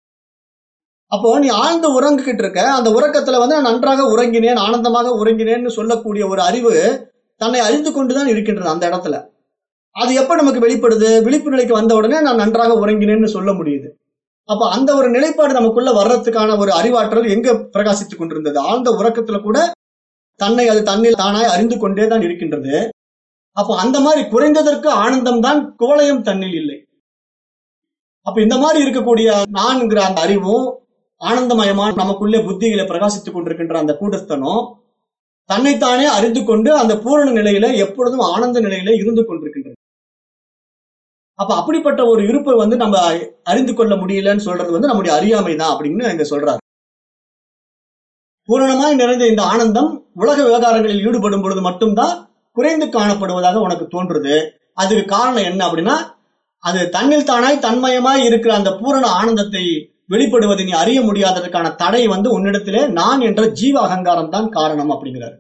அப்போ நீ ஆழ்ந்து உறங்கிக்கிட்டு இருக்க, அந்த உறக்கத்துல வந்து நான் நன்றாக உறங்கினேன், ஆனந்தமாக உறங்கினேன்னு சொல்லக்கூடிய ஒரு அறிவு தன்னை அறிந்து கொண்டுதான் இருக்கின்றது அந்த இடத்துல. அது எப்ப நமக்கு வெளிப்படுது? விழிப்பு நிலைக்கு வந்த உடனே நான் நன்றாக உறங்கினேன்னு சொல்ல முடியுது. அப்ப அந்த ஒரு நிலைப்பாடு நமக்குள்ள வர்றதுக்கான ஒரு அறிவாற்றல் எங்க பிரகாசித்துக் கொண்டிருந்தது? ஆழ்ந்த உறக்கத்துல கூட தன்னை அது தன்னில் தானாய் அறிந்து கொண்டே தான் இருக்கின்றது. அப்போ அந்த மாதிரி குறைந்ததற்கு ஆனந்தம் தான் குவளையம் தன்னில் இல்லை. அப்ப இந்த மாதிரி இருக்கக்கூடிய நான்கிற அந்த அறிவும் ஆனந்தமயமான நமக்குள்ளே புத்தியில பிரகாசித்துக் கொண்டிருக்கின்ற அந்த கூடஸ்தனும் தன்னைத்தானே அறிந்து கொண்டு அந்த பூரண நிலையில எப்பொழுதும் ஆனந்த நிலையில இருந்து கொண்டிருக்கின்றது. அப்ப அப்படிப்பட்ட ஒரு இருப்பை வந்து நம்ம அறிந்து கொள்ள முடியலன்னு சொல்றது வந்து நம்முடைய அறியாமை தான் அப்படின்னு இங்க சொல்றாரு. பூரணமாய் நிறைந்த இந்த ஆனந்தம் உலக விவகாரங்களில் ஈடுபடும் பொழுது மட்டும்தான் குறைந்து காணப்படுவதாக உனக்கு தோன்றுது. அதுக்கு காரணம் என்ன அப்படின்னா, அது தன்னில் தானாய் தன்மயமாய் இருக்கிற அந்த பூரண ஆனந்தத்தை வெளிப்படுவதை நீ அறிய முடியாததுக்கான தடை வந்து உன்னிடத்திலே நான் என்ற ஜீவ அகங்காரம் தான் காரணம் அப்படிங்கிறார்.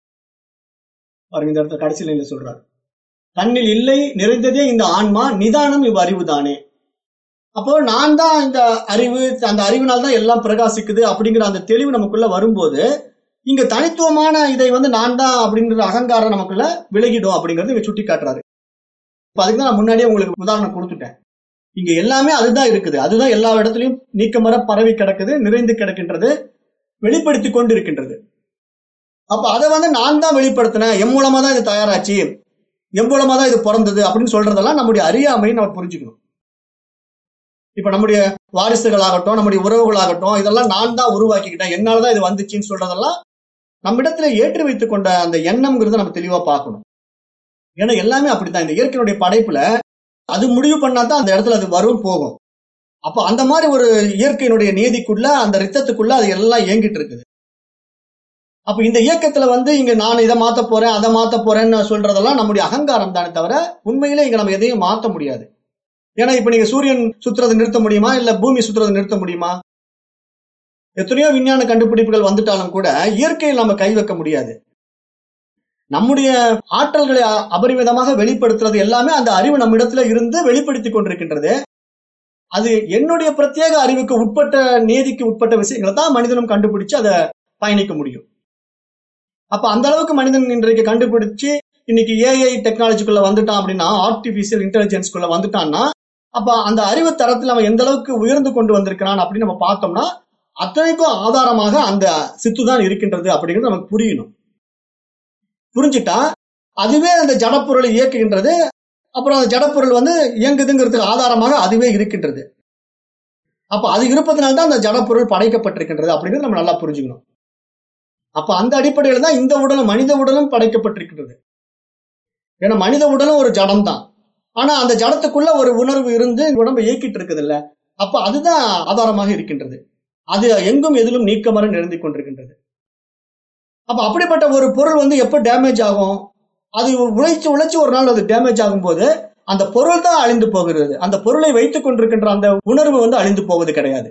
பாருங்க, இந்த இடத்துல கடைசியில இங்க சொல்றாரு, தன்னில் இல்லை நிறைந்ததே இந்த ஆன்மா நிதானம் இவ் அறிவுதானே. அப்போ நான் தான் இந்த அறிவு, அந்த அறிவினால் தான் எல்லாம் பிரகாசிக்குது அப்படிங்கிற அந்த தெளிவு நமக்குள்ள வரும்போது இங்க தனித்துவமான இதை வந்து நான் தான் அப்படிங்கிற அகங்காரம் நமக்குள்ள விலகிடும் அப்படிங்கறது இங்க சுட்டி காட்டுறாரு. இப்ப அதுக்கு தான் நான் முன்னாடியே உங்களுக்கு உதாரணம் கொடுத்துட்டேன். இங்க எல்லாமே அதுதான் இருக்குது, அதுதான் எல்லா இடத்துலயும் நீக்கமர பரவி கிடக்குது, நிறைந்து கிடக்கின்றது, வெளிப்படுத்தி கொண்டு இருக்கின்றது. அப்ப அதை வந்து நான் தான் வெளிப்படுத்தினேன், எம் மூலமா தான் இது தயாராச்சு, எம் மூலமா தான் இது பிறந்தது அப்படின்னு சொல்றதெல்லாம் நம்முடைய அறியாமை நம்ம புரிஞ்சுக்கணும். இப்ப நம்முடைய வாரிசுகளாகட்டும், நம்முடைய உறவுகளாகட்டும், இதெல்லாம் நான் தான் உருவாக்கிக்கிட்டேன், என்னாலதான் இது வந்துச்சுன்னு சொல்றதெல்லாம் நம்மிடத்துல ஏற்றி வைத்துக் கொண்ட அந்த எண்ணம்ங்கிறத நம்ம தெளிவா பார்க்கணும். ஏன்னா எல்லாமே அப்படித்தான், இந்த இயற்கையினுடைய படைப்புல அது முடிவு பண்ணாதான் அந்த இடத்துல அது வரும் போகும். அப்ப அந்த மாதிரி ஒரு இயற்கையினுடைய நீதிக்குள்ள, அந்த ரித்தத்துக்குள்ள அது எல்லாம் இயங்கிட்டு இருக்குது. அப்ப இந்த இயக்கத்துல வந்து இங்க நான் இதை மாத்த போறேன், அதை மாத்த போறேன்னு சொல்றதெல்லாம் நம்முடைய அகங்காரம் தானே தவிர உண்மையிலே இங்க நம்ம எதையும் மாத்த முடியாது. ஏன்னா இப்ப நீங்க சூரியன் சுத்துறதை நிறுத்த முடியுமா, இல்ல பூமி சுத்துறதை நிறுத்த முடியுமா? எத்தனையோ விஞ்ஞான கண்டுபிடிப்புகள் வந்துட்டாலும் கூட இயற்கையில் நம்ம கை வைக்க முடியாது. நம்முடைய ஆற்றல்களை அபரிமிதமாக வெளிப்படுத்துறது எல்லாமே அந்த அறிவு நம்மிடத்துல இருந்து வெளிப்படுத்தி கொண்டிருக்கின்றது. அது என்னுடைய பிரத்யேக அறிவுக்கு உட்பட்ட, நீதிக்கு உட்பட்ட விஷயங்களை தான் மனிதனும் கண்டுபிடிச்சு அதை பயணிக்க முடியும். அப்ப அந்த அளவுக்கு மனிதன் இன்றைக்கு கண்டுபிடிச்சு இன்னைக்கு ஏஐ டெக்னாலஜிக்குள்ள வந்துட்டான் அப்படின்னா, ஆர்டிபிஷியல் இன்டெலிஜென்ஸ்குள்ள வந்துட்டான்னா, அப்ப அந்த அறிவு தரத்தில் அவன் எந்த அளவுக்கு உயர்ந்து கொண்டு வந்திருக்கிறான் அப்படின்னு நம்ம பார்த்தோம்னா, அத்தனைக்கும் ஆதாரமாக அந்த சித்து தான் இருக்கின்றது அப்படிங்கிறது நமக்கு புரியணும். புரிஞ்சுட்டா அதுவே அந்த ஜடப்பொருளை இயக்குகின்றது. அப்புறம் அந்த ஜடப்பொருள் வந்து இயங்குதுங்கிறதுக்கு ஆதாரமாக அதுவே இருக்கின்றது. அப்ப அது இருப்பதனால்தான் அந்த ஜடப்பொருள் படைக்கப்பட்டிருக்கின்றது அப்படிங்கிறது நம்ம நல்லா புரிஞ்சுக்கணும். அப்ப அந்த அடிப்படையில் தான் இந்த உடலும், மனித உடலும் படைக்கப்பட்டிருக்கின்றது. ஏன்னா மனித உடலும் ஒரு ஜடம் தான். ஆனா அந்த ஜடத்துக்குள்ள ஒரு உணர்வு இருந்து உடம்பை இயக்கிட்டு இருக்குது இல்ல, அப்ப அதுதான் ஆதாரமாக இருக்கின்றது. அது எங்கும் எதிலும் நீக்கமர நிறைந்து கொண்டிருக்கின்றது. அப்ப அப்படிப்பட்ட ஒரு பொருள் வந்து எப்ப டேமேஜ் ஆகும், அது உழைச்சு உழைச்சு ஒரு நாள் அது டேமேஜ் ஆகும் போது அந்த பொருள் தான் அழிந்து போகிறது. அந்த பொருளை வைத்துக் கொண்டிருக்கின்ற அந்த உணர்வு வந்து அழிந்து போவது கிடையாது.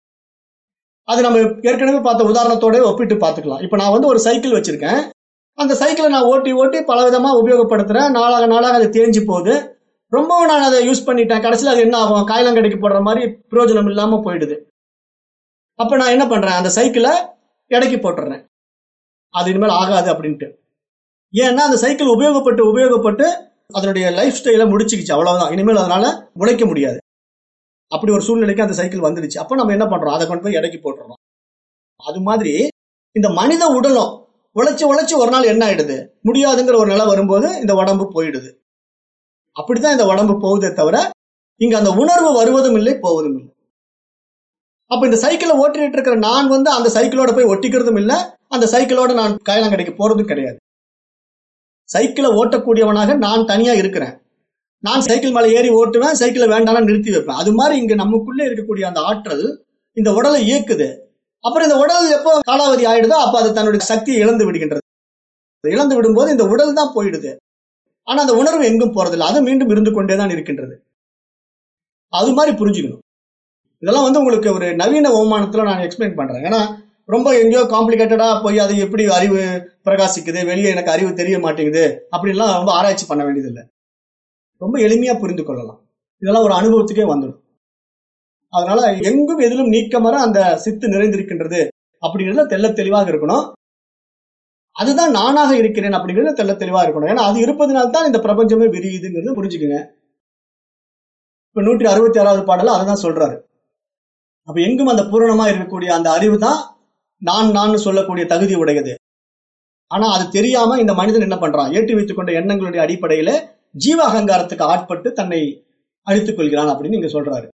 அது நம்ம ஏற்கனவே பார்த்த உதாரணத்தோட ஒப்பிட்டு பார்த்துக்கலாம். இப்ப நான் வந்து ஒரு சைக்கிள் வச்சிருக்கேன். அந்த சைக்கிளை நான் ஓட்டி ஓட்டி பல விதமா உபயோகப்படுத்துறேன். நாளாக நாளாக அது தேஞ்சு போகுது. ரொம்பவும் நான் அதை யூஸ் பண்ணிட்டேன். கடைசியில் அது என்ன ஆகும், காய்லாங்கடைக்கு போடுற மாதிரி பிரயோஜனம் இல்லாம போயிடுது. அப்ப நான் என்ன பண்றேன், அந்த சைக்கிளை எடைக்கு போட்டுறேன். அது இனிமேல் ஆகாது அப்படின்ட்டு. ஏன்னா அந்த சைக்கிள் உபயோகப்பட்டு உபயோகப்பட்டு அதனுடைய லைஃப் ஸ்டைலை முடிச்சுக்கிச்சு, அவ்வளவுதான். இனிமேல் அதனால உழைக்க முடியாது. அப்படி ஒரு சூழ்நிலைக்கு அந்த சைக்கிள் வந்துடுச்சு. அப்ப நம்ம என்ன பண்றோம், அதை கொண்டு போய் எடைக்கு போட்டுறோம். அது மாதிரி இந்த மனித உடலும் உழைச்சு உழைச்சு ஒரு நாள் என்ன ஆயிடுது, முடியாதுங்கிற ஒரு நிலை வரும்போது இந்த உடம்பு போயிடுது. அப்படித்தான் இந்த உடம்பு போகுதே தவிர இங்க அந்த உணர்வு வருவதும் இல்லை, போவதும் இல்லை. அப்ப இந்த சைக்கிளை ஓட்டிட்டு இருக்கிற நான் வந்து அந்த சைக்கிளோட போய் ஒட்டிக்கிறதும் இல்லை, அந்த சைக்கிளோட நான் காய்லாங்கடைக்கு போறதும் கிடையாது. சைக்கிளை ஓட்டக்கூடியவனாக நான் தனியா இருக்கிறேன். நான் சைக்கிள் மேலே ஏறி ஓட்டுவேன், சைக்கிளை வேண்டாம்னா நிறுத்தி வைப்பேன். அது மாதிரி இங்க நமக்குள்ளே இருக்கக்கூடிய அந்த ஆற்றல் இந்த உடலை இயக்குது. அப்புறம் இந்த உடல் எப்போ காலாவதி ஆயிடுதோ அப்ப அது தன்னுடைய சக்தியை இழந்து விடுகின்றது. இழந்து விடும்போது இந்த உடல் தான் போயிடுது. ஆனா அந்த உணர்வு எங்கும் போறதில்லை, அது மீண்டும் இருந்து கொண்டேதான் இருக்கின்றது. அது மாதிரி புரிஞ்சுக்கணும். இதெல்லாம் வந்து உங்களுக்கு ஒரு நவீன ஓமானத்துல நான் எக்ஸ்பிளைன் பண்றேன். ஏன்னா ரொம்ப எங்கேயோ காம்ப்ளிகேட்டடா போய் அது எப்படி அறிவு பிரகாசிக்குது, வெளியே எனக்கு அறிவு தெரிய மாட்டேங்குது அப்படின்லாம் ரொம்ப ஆராய்ச்சி பண்ண வேண்டியதில்லை. ரொம்ப எளிமையா புரிந்து கொள்ளலாம். இதெல்லாம் ஒரு அனுபவத்துக்கே வந்துடும். அதனால எங்கும் எதிலும் நீக்கமர அந்த சித்து நிறைந்திருக்கின்றது அப்படிங்கிறதுல தெல்ல தெளிவாக இருக்கணும். அதுதான் நானாக இருக்கிறேன் அப்படிங்கிறது தெல்ல தெளிவா இருக்கணும். ஏன்னா அது இருப்பதனால்தான் இந்த பிரபஞ்சமே விரியுதுங்கிறது புரிஞ்சுக்குங்க. இப்ப நூற்றி அறுபத்தி ஆறாவது பாடல அதான் சொல்றாரு. அப்ப எங்கும் அந்த பூரணமா இருக்கக்கூடிய அந்த அறிவு தான் நான் நான் சொல்லக்கூடிய தகுதி உடையது. ஆனா அது தெரியாம இந்த மனிதன் என்ன பண்றான், ஏற்றி வைத்துக் கொண்ட எண்ணங்களுடைய அடிப்படையில ஜீவ அகங்காரத்துக்கு ஆட்பட்டு தன்னை அழித்துக் கொள்கிறான் அப்படின்னு இங்க சொல்றாரு.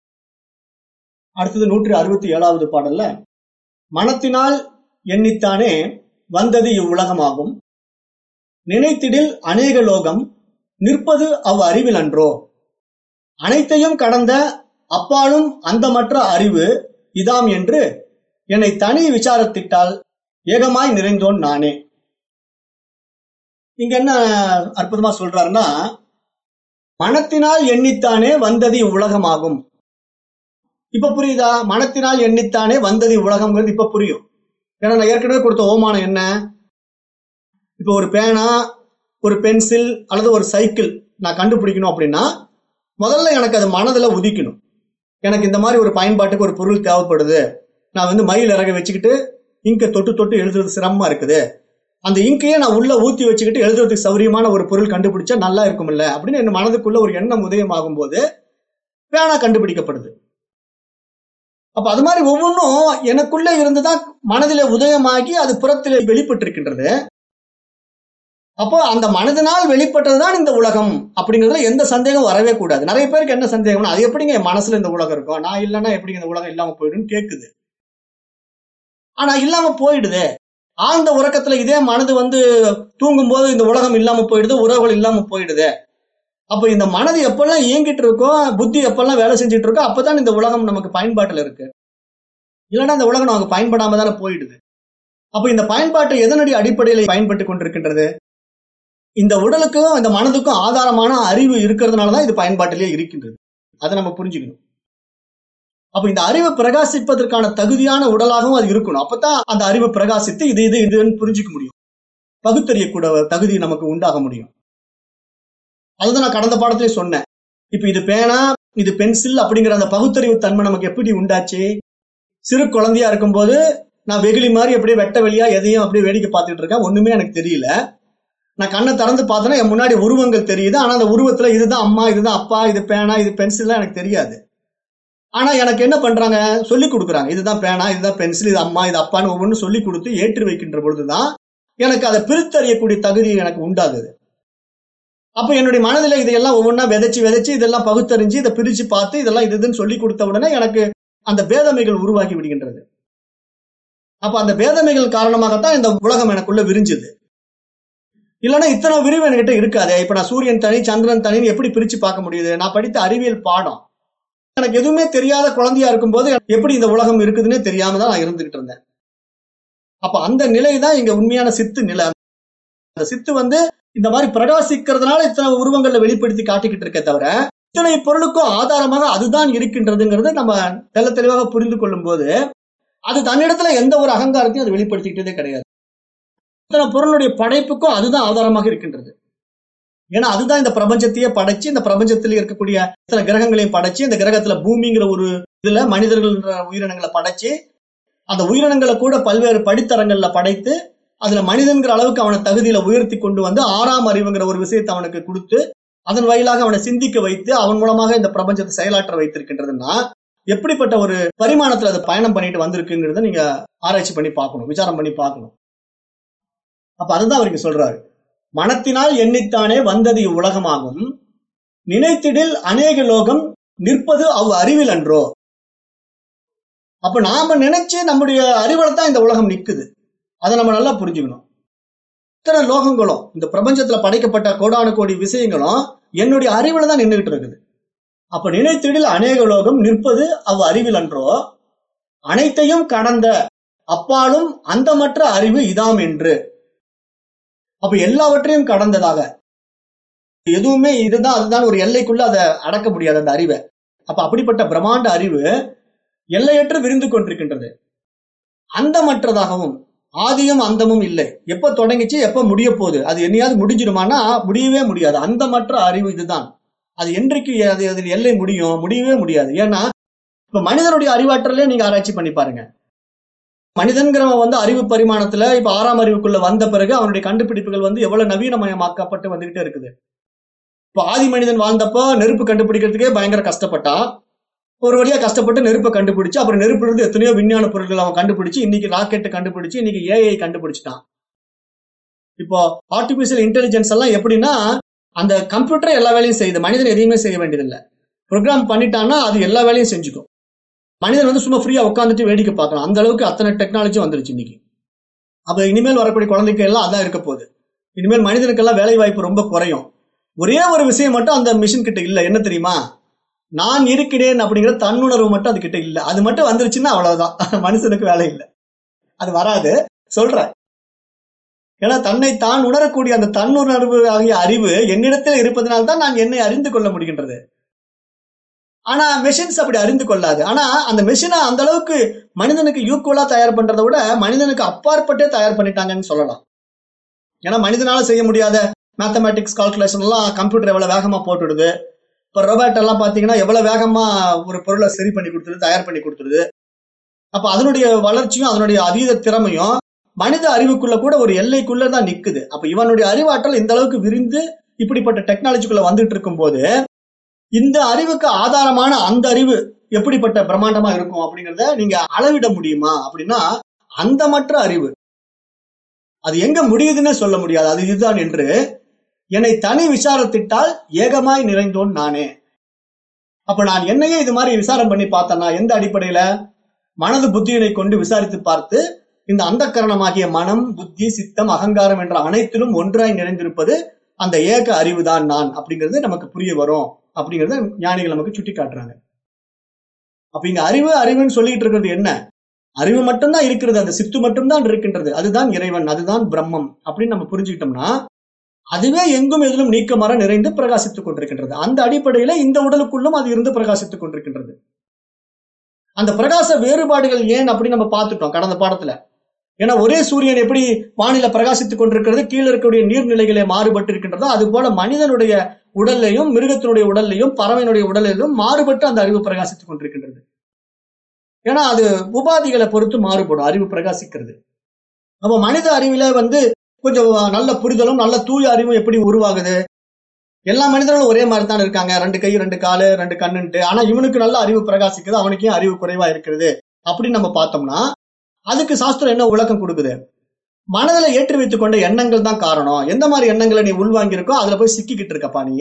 அடுத்தது நூற்றி அறுபத்தி ஏழாவது பாடல்ல, மனத்தினால் எண்ணித்தானே வந்தது இவ்வுலகமாகும், நினைத்திடில் அநேக லோகம் நிற்பது அவ் அறிவில் அன்றோ, அனைத்தையும் கடந்த அப்பாலும் அந்தமற்ற அறிவு இதாம் என்று என்னை தனி விசாரத்திட்டால் ஏகமாய் நிறைந்தோன் நானே. இங்க என்ன அற்புதமா சொல்றாருன்னா, மனத்தினால் எண்ணித்தானே வந்தது இவ்வுலகமாகும். இப்ப புரியுதா? மனத்தினால் எண்ணித்தானே வந்தது உலகம் இப்ப புரியும். ஏன்னா நான் ஏற்கனவே கொடுத்த ஓமானம் என்ன, இப்ப ஒரு பேனா, ஒரு பென்சில் அல்லது ஒரு சைக்கிள் நான் கண்டுபிடிக்கணும் அப்படின்னா முதல்ல எனக்கு அது மனதுல உதிக்கணும். எனக்கு இந்த மாதிரி ஒரு பயன்பாட்டுக்கு ஒரு பொருள் தேவைப்படுது, நான் வந்து மயில் இறக வச்சுக்கிட்டு இங்கை தொட்டு தொட்டு எழுதுறது சிரமமா இருக்குது, அந்த இங்கையே நான் உள்ள ஊத்தி வச்சுக்கிட்டு எழுதுறதுக்கு சௌரியமான ஒரு பொருள் கண்டுபிடிச்சா நல்லா இருக்கும்ல அப்படின்னு என் மனதுக்குள்ள ஒரு எண்ணம் உதயம் ஆகும் போது பேனா கண்டுபிடிக்கப்படுது. அப்ப அது மாதிரி ஒவ்வொன்றும் எனக்குள்ள இருந்துதான் மனதிலே உதயமாகி அது புறத்திலே வெளிப்பட்டு இருக்கின்றது. அப்போ அந்த மனதினால் வெளிப்பட்டதுதான் இந்த உலகம் அப்படிங்கிறதுல எந்த சந்தேகம் வரவே கூடாது. நிறைய பேருக்கு என்ன சந்தேகம்னா, அது எப்படிங்க என் மனசுல இந்த உலகம் இருக்கும், நான் இல்லைன்னா எப்படிங்க இந்த உலகம் இல்லாம போயிடுன்னு கேட்குது. ஆனா இல்லாம போயிடுது. ஆழ்ந்த உறக்கத்துல இதே மனது வந்து தூங்கும் போது இந்த உலகம் இல்லாம போயிடுது, உறவுகள் இல்லாம போயிடுது. அப்ப இந்த மனது எப்பெல்லாம் இயங்கிட்டு இருக்கோ, புத்தி எப்பெல்லாம் வேலை செஞ்சுட்டு இருக்கோ அப்பதான் இந்த உலகம் நமக்கு பயன்பாட்டில் இருக்கு. இல்லைன்னா இந்த உலகம் நமக்கு பயன்படாம தானே போயிடுது. அப்ப இந்த பயன்பாட்டை எதனுடைய அடிப்படையில் பயன்பட்டு கொண்டிருக்கின்றது? இந்த உடலுக்கும் இந்த மனதுக்கும் ஆதாரமான அறிவு இருக்கிறதுனாலதான் இது பயன்பாட்டிலே இருக்கின்றது. அதை நம்ம புரிஞ்சுக்கணும். அப்ப இந்த அறிவு பிரகாசிப்பதற்கான தகுதியான உடலாகவும் அது இருக்கணும். அப்பதான் அந்த அறிவு பிரகாசித்து இது இது இதுன்னு புரிஞ்சுக்க முடியும், பகுத்தறியக்கூட தகுதி நமக்கு உண்டாக முடியும். அதுதான் நான் கடந்த பாடத்திலே சொன்னேன். இப்ப இது பேனா, இது பென்சில் அப்படிங்கிற அந்த பகுத்தறிவு தன்மை நமக்கு எப்படி உண்டாச்சு? சிறு குழந்தையா இருக்கும் போது நான் வெகுளி மாதிரி அப்படியே வெட்ட வெளியா எதையும் அப்படியே வேடிக்கை பார்த்துட்டு இருக்கேன், ஒண்ணுமே எனக்கு தெரியல. நான் கண்ணை திறந்து பார்த்தேன்னா என் முன்னாடி உருவங்கள் தெரியுது. ஆனா அந்த உருவத்துல இதுதான் அம்மா, இதுதான் அப்பா, இது பேனா, இது பென்சில் எனக்கு தெரியாது. ஆனா எனக்கு என்ன பண்றாங்க, சொல்லி கொடுக்குறாங்க. இதுதான் பேனா, இதுதான் பென்சில், இது அம்மா, இது அப்பான்னு ஒவ்வொன்று சொல்லி கொடுத்து ஏற்றி வைக்கின்ற பொழுதுதான் எனக்கு அதை பிரித்தறியக்கூடிய தகுதி எனக்கு உண்டாகுது. அப்ப என்னுடைய மனதில இதையெல்லாம் ஒவ்வொன்றா விதைச்சு விதைச்சு இதெல்லாம் பகுத்தறிஞ்சு இதை பிரிச்சு பார்த்து இதெல்லாம் இதுன்னு சொல்லி கொடுத்த உடனே எனக்கு அந்த பேதமைகள் உருவாகி விடுகின்றது. அப்ப அந்த பேதமைகள் காரணமாகத்தான் இந்த உலகம் எனக்குள்ள விரிஞ்சுது. இல்லைன்னா இத்தனை விரிவு என்கிட்ட இருக்காதே. இப்ப நான் சூரியன் தனி சந்திரன் தனின்னு எப்படி பிரிச்சு பார்க்க முடியுது? நான் படித்த அறிவியல் பாடம் எனக்கு எதுவுமே தெரியாத குழந்தையா இருக்கும் போது எப்படி இந்த உலகம் இருக்குதுன்னே தெரியாம தான் நான் இருந்துகிட்டு இருந்தேன். அப்ப அந்த நிலை தான் இங்க உண்மையான சித்து நிலை. அந்த சித்து வந்து இந்த மாதிரி பிரகாசிக்கிறதுனால இத்தனை உருவங்களை வெளிப்படுத்தி காட்டிக்கிட்டு இருக்க தவிர இத்தனை பொருளுக்கும் ஆதாரமாக அதுதான் இருக்கின்றதுங்கிறது நம்ம தெல்ல தெளிவாக புரிந்து கொள்ளும் போது அது தன்னிடத்துல எந்த ஒரு அகங்காரத்தையும் அது வெளிப்படுத்திக்கிட்டதே கிடையாது. இத்தனை பொருளுடைய படைப்புக்கும் அதுதான் ஆதாரமாக இருக்கின்றது. ஏன்னா அதுதான் இந்த பிரபஞ்சத்தையே படைச்சு இந்த பிரபஞ்சத்திலே இருக்கக்கூடிய இத்தனை கிரகங்களையும் படைச்சு இந்த கிரகத்துல பூமிங்கிற ஒரு இதுல மனிதர்கள் உயிரினங்களை படைச்சு அந்த உயிரினங்களை கூட பல்வேறு படித்தரங்கள்ல படைத்து அதுல மனிதன்கிற அளவுக்கு அவனை தகுதியில உயர்த்தி கொண்டு வந்து ஆறாம் அறிவுங்கிற ஒரு விஷயத்தை அவனுக்கு கொடுத்து அதன் வாயிலாக அவனை சிந்திக்க வைத்து அவன் மூலமாக இந்த பிரபஞ்சத்தை செயலாற்ற வைத்திருக்கின்றதுன்னா எப்படிப்பட்ட ஒரு பரிமாணத்துல அது பயணம் பண்ணிட்டு வந்திருக்குங்கிறத நீங்க ஆராய்ச்சி பண்ணி பார்க்கணும், விசாரம் பண்ணி பார்க்கணும். அப்ப அதுதான் அவருக்கு சொல்றாரு, மனத்தினால் எண்ணித்தானே வந்தது இவ்வுலகமாகும், நினைத்திடில் அநேக லோகம் நிற்பது அவ் அறிவில் அன்றோ. அப்ப நாம நினைச்சு நம்முடைய அறிவில் தான் இந்த உலகம் நிக்குது. அதை நம்ம நல்லா புரிஞ்சுக்கணும். இத்தனை லோகங்களும் இந்த பிரபஞ்சத்துல படைக்கப்பட்ட கோடானு கோடி விஷயங்களும் என்னுடைய அறிவுல தான் நின்றுகிட்டு இருக்குது. அப்ப நினைத்திடில் அநேக லோகம் நிற்பது அவ் அறிவில் அன்றோ, அனைத்தையும் கடந்த அப்பாலும் அந்தமற்ற அறிவு இதாம் என்று. அப்ப எல்லாவற்றையும் கடந்ததாக எதுவுமே இதுதான் அதுதான் ஒரு எல்லைக்குள்ள அதை அடக்க முடியாது அந்த அறிவை. அப்ப அப்படிப்பட்ட பிரம்மாண்ட அறிவு எல்லையற்று விரிந்து கொண்டிருக்கின்றது. அந்தமற்றதாகவும் ஆதியும் அந்தமும் இல்லை. எப்ப தொடங்கிச்சு எப்ப முடிய போகுது, அது என்னையாவது முடிஞ்சிடுமானா முடியவே முடியாது. அந்தமற்ற அறிவு இதுதான். அது என்றைக்கு அது அதில் எல்லை முடியும்? முடியவே முடியாது. ஏன்னா இப்ப மனிதனுடைய அறிவாற்றலே நீங்க ஆராய்ச்சி பண்ணி பாருங்க. மனிதன்கிறவன் வந்து அறிவு பரிமாணத்துல இப்ப ஆறாம் அறிவுக்குள்ள வந்த பிறகு அவனுடைய கண்டுபிடிப்புகள் வந்து எவ்வளவு நவீனமயமாக்கப்பட்டு வந்துகிட்டே இருக்குது. இப்ப ஆதி மனிதன் வாழ்ந்தப்போ நெருப்பு கண்டுபிடிக்கிறதுக்கே பயங்கர கஷ்டப்பட்டான். ஒரு வழியா கஷ்டப்பட்டு நெருப்பை கண்டுபிடிச்சு அப்புறம் நெருப்புல இருந்து எத்தனையோ விஞ்ஞான பொருட்கள் அவன் கண்டுபிடிச்சு இன்னைக்கு ராக்கெட் கண்டுபிடிச்சு இன்னைக்கு ஏஐ கண்டுபிடிச்சிட்டான். இப்போ ஆர்டிபிஷியல் இன்டெலிஜென்ஸ் எல்லாம் எப்படின்னா அந்த கம்ப்யூட்டரை எல்லா வேலையும் செய்யுது, மனிதன் எதையுமே செய்ய வேண்டியதில்லை. ப்ரோக்ராம் பண்ணிட்டான்னா அது எல்லா வேலையும் செஞ்சுக்கும். மனிதன் வந்து சும்மா ஃப்ரீயா உட்காந்துட்டு வேடிக்கை பார்க்கலாம். அந்த அளவுக்கு அத்தனை டெக்னாலஜி வந்துருச்சு இன்னைக்கு. அப்ப இனிமேல் வரக்கூடிய குழந்தைக்கு எல்லாம் அதான் இருக்க போகுது. இனிமேல் மனிதனுக்கெல்லாம் வேலை வாய்ப்பு ரொம்ப குறையும். ஒரே ஒரு விஷயம் மட்டும் அந்த மிஷின் கிட்ட இல்ல, என்ன தெரியுமா? நான் இருக்கிறேன் அப்படிங்கிற தன்னுணர்வு மட்டும் அது கிட்ட இல்ல. அது மட்டும் வந்துருச்சுன்னா அவ்வளவுதான், மனுஷனுக்கு வேலை இல்லை. அது வராது சொல்ற. ஏன்னா தன்னை தான் உணரக்கூடிய அந்த தன்னுணர்வு ஆகிய அறிவு என்னிடத்தில் இருப்பதனால்தான் நான் என்னை அறிந்து கொள்ள முடிகின்றது. ஆனா மெஷின்ஸ் அப்படி அறிந்து கொள்ளாது. ஆனா அந்த மெஷினை அந்த அளவுக்கு மனிதனுக்கு ஈக்குவலா தயார் பண்றதை விட மனிதனுக்கு அப்பாற்பட்டே தயார் பண்ணிட்டாங்கன்னு சொல்லலாம். ஏன்னா மனிதனால செய்ய முடியாத மேத்தமேட்டிக்ஸ் கால்குலேஷன் எல்லாம் கம்ப்யூட்டர் எவ்வளவு வேகமா போட்டுடுது. இப்ப ரோபோட் எல்லாம் பாத்தீங்கன்னா எவ்வளவு வேகமா ஒரு பொருளை சரி பண்ணி கொடுத்துருது, தயார் பண்ணி கொடுத்துருது. அப்ப அதனுடைய வளர்ச்சியும் அதனுடைய அதீத திறமையும் மனித அறிவுக்குள்ள கூட ஒரு எல்லைக்குள்ளதான் நிக்குது. அப்ப இவனுடைய அறிவாற்றல் இந்த அளவுக்கு விரிந்து இப்படிப்பட்ட டெக்னாலஜிக்குள்ள வந்துட்டு இருக்கும் போது இந்த அறிவுக்கு ஆதாரமான அந்த அறிவு எப்படிப்பட்ட பிரம்மாண்டமா இருக்கும் அப்படிங்கிறத நீங்க அளவிட முடியுமா அப்படின்னா அந்தமற்ற அறிவு. அது எங்க முடியுதுன்னு சொல்ல முடியாது. அது இதுதான் என்று என்னை தனி விசாரத்திட்டால் ஏகமாய் நிறைந்தோன் நானே. அப்ப நான் என்னையே இது மாதிரி விசாரம் பண்ணி பார்த்தேன்னா எந்த அடிப்படையில? மனது புத்தியினை கொண்டு விசாரித்து பார்த்து இந்த அந்த கரணமாகிய மனம், புத்தி, சித்தம், அகங்காரம் என்ற அனைத்திலும் ஒன்றாய் நிறைந்திருப்பது அந்த ஏக அறிவுதான் நான் அப்படிங்கிறது நமக்கு புரிய வரும் அப்படிங்கறத ஞானிகள் நமக்கு சுட்டி காட்டுறாங்க. அப்ப இங்க அறிவு அறிவுன்னு சொல்லிட்டு இருக்கிறது என்ன? அறிவு மட்டும்தான் இருக்கிறது, அந்த சித்து மட்டும்தான் இருக்கின்றது, அதுதான் இறைவன், அதுதான் பிரம்மம் அப்படின்னு நம்ம புரிஞ்சுக்கிட்டோம்னா அதுவே எங்கும் எதிலும் நீக்கமர நிறைந்து பிரகாசித்துக் கொண்டிருக்கின்றது. அந்த அடிப்படையில இந்த உடலுக்குள்ளும் அது இருந்து பிரகாசித்துக் கொண்டிருக்கின்றது. அந்த பிரகாச வேறுபாடுகள் ஏன் அப்படின்னு நம்ம பார்த்துட்டோம் கடந்த பாடத்துல. ஏன்னா ஒரே சூரியன் எப்படி வானில பிரகாசித்துக் கொண்டிருக்கிறது, கீழே இருக்கக்கூடிய நீர்நிலைகளை மாறுபட்டு இருக்கின்றதோ அது போல மனிதனுடைய உடல்லையும் மிருகத்தினுடைய உடல்லையும் பறவையினுடைய உடலிலும் மாறுபட்டு அந்த அறிவு பிரகாசித்துக் கொண்டிருக்கின்றது. ஏன்னா அது உபாதிகளை பொறுத்து மாறுபடும் அறிவு பிரகாசிக்கிறது. அப்ப மனித அறிவில வந்து கொஞ்சம் நல்ல புரிதலும் நல்ல தூய அறிவும் எப்படி உருவாகுது? எல்லா மனிதர்களும் ஒரே மாதிரி தான் இருக்காங்க, ரெண்டு கை ரெண்டு காலு ரெண்டு கண்ணுன்ட்டு. ஆனா இவனுக்கு நல்ல அறிவு பிரகாசிக்குது, அவனுக்கே அறிவு குறைவா இருக்கிறது அப்படின்னு நம்ம பார்த்தோம்னா அதுக்கு சாஸ்திரம் என்ன விளக்கம் கொடுக்குது? மனதில ஏற்றி வைத்துக் கொண்ட எண்ணங்கள் தான் காரணம். எந்த மாதிரி எண்ணங்களை நீ உள்வாங்கி இருக்கோ அதுல போய் சிக்கிக்கிட்டு இருக்கப்பா நீ.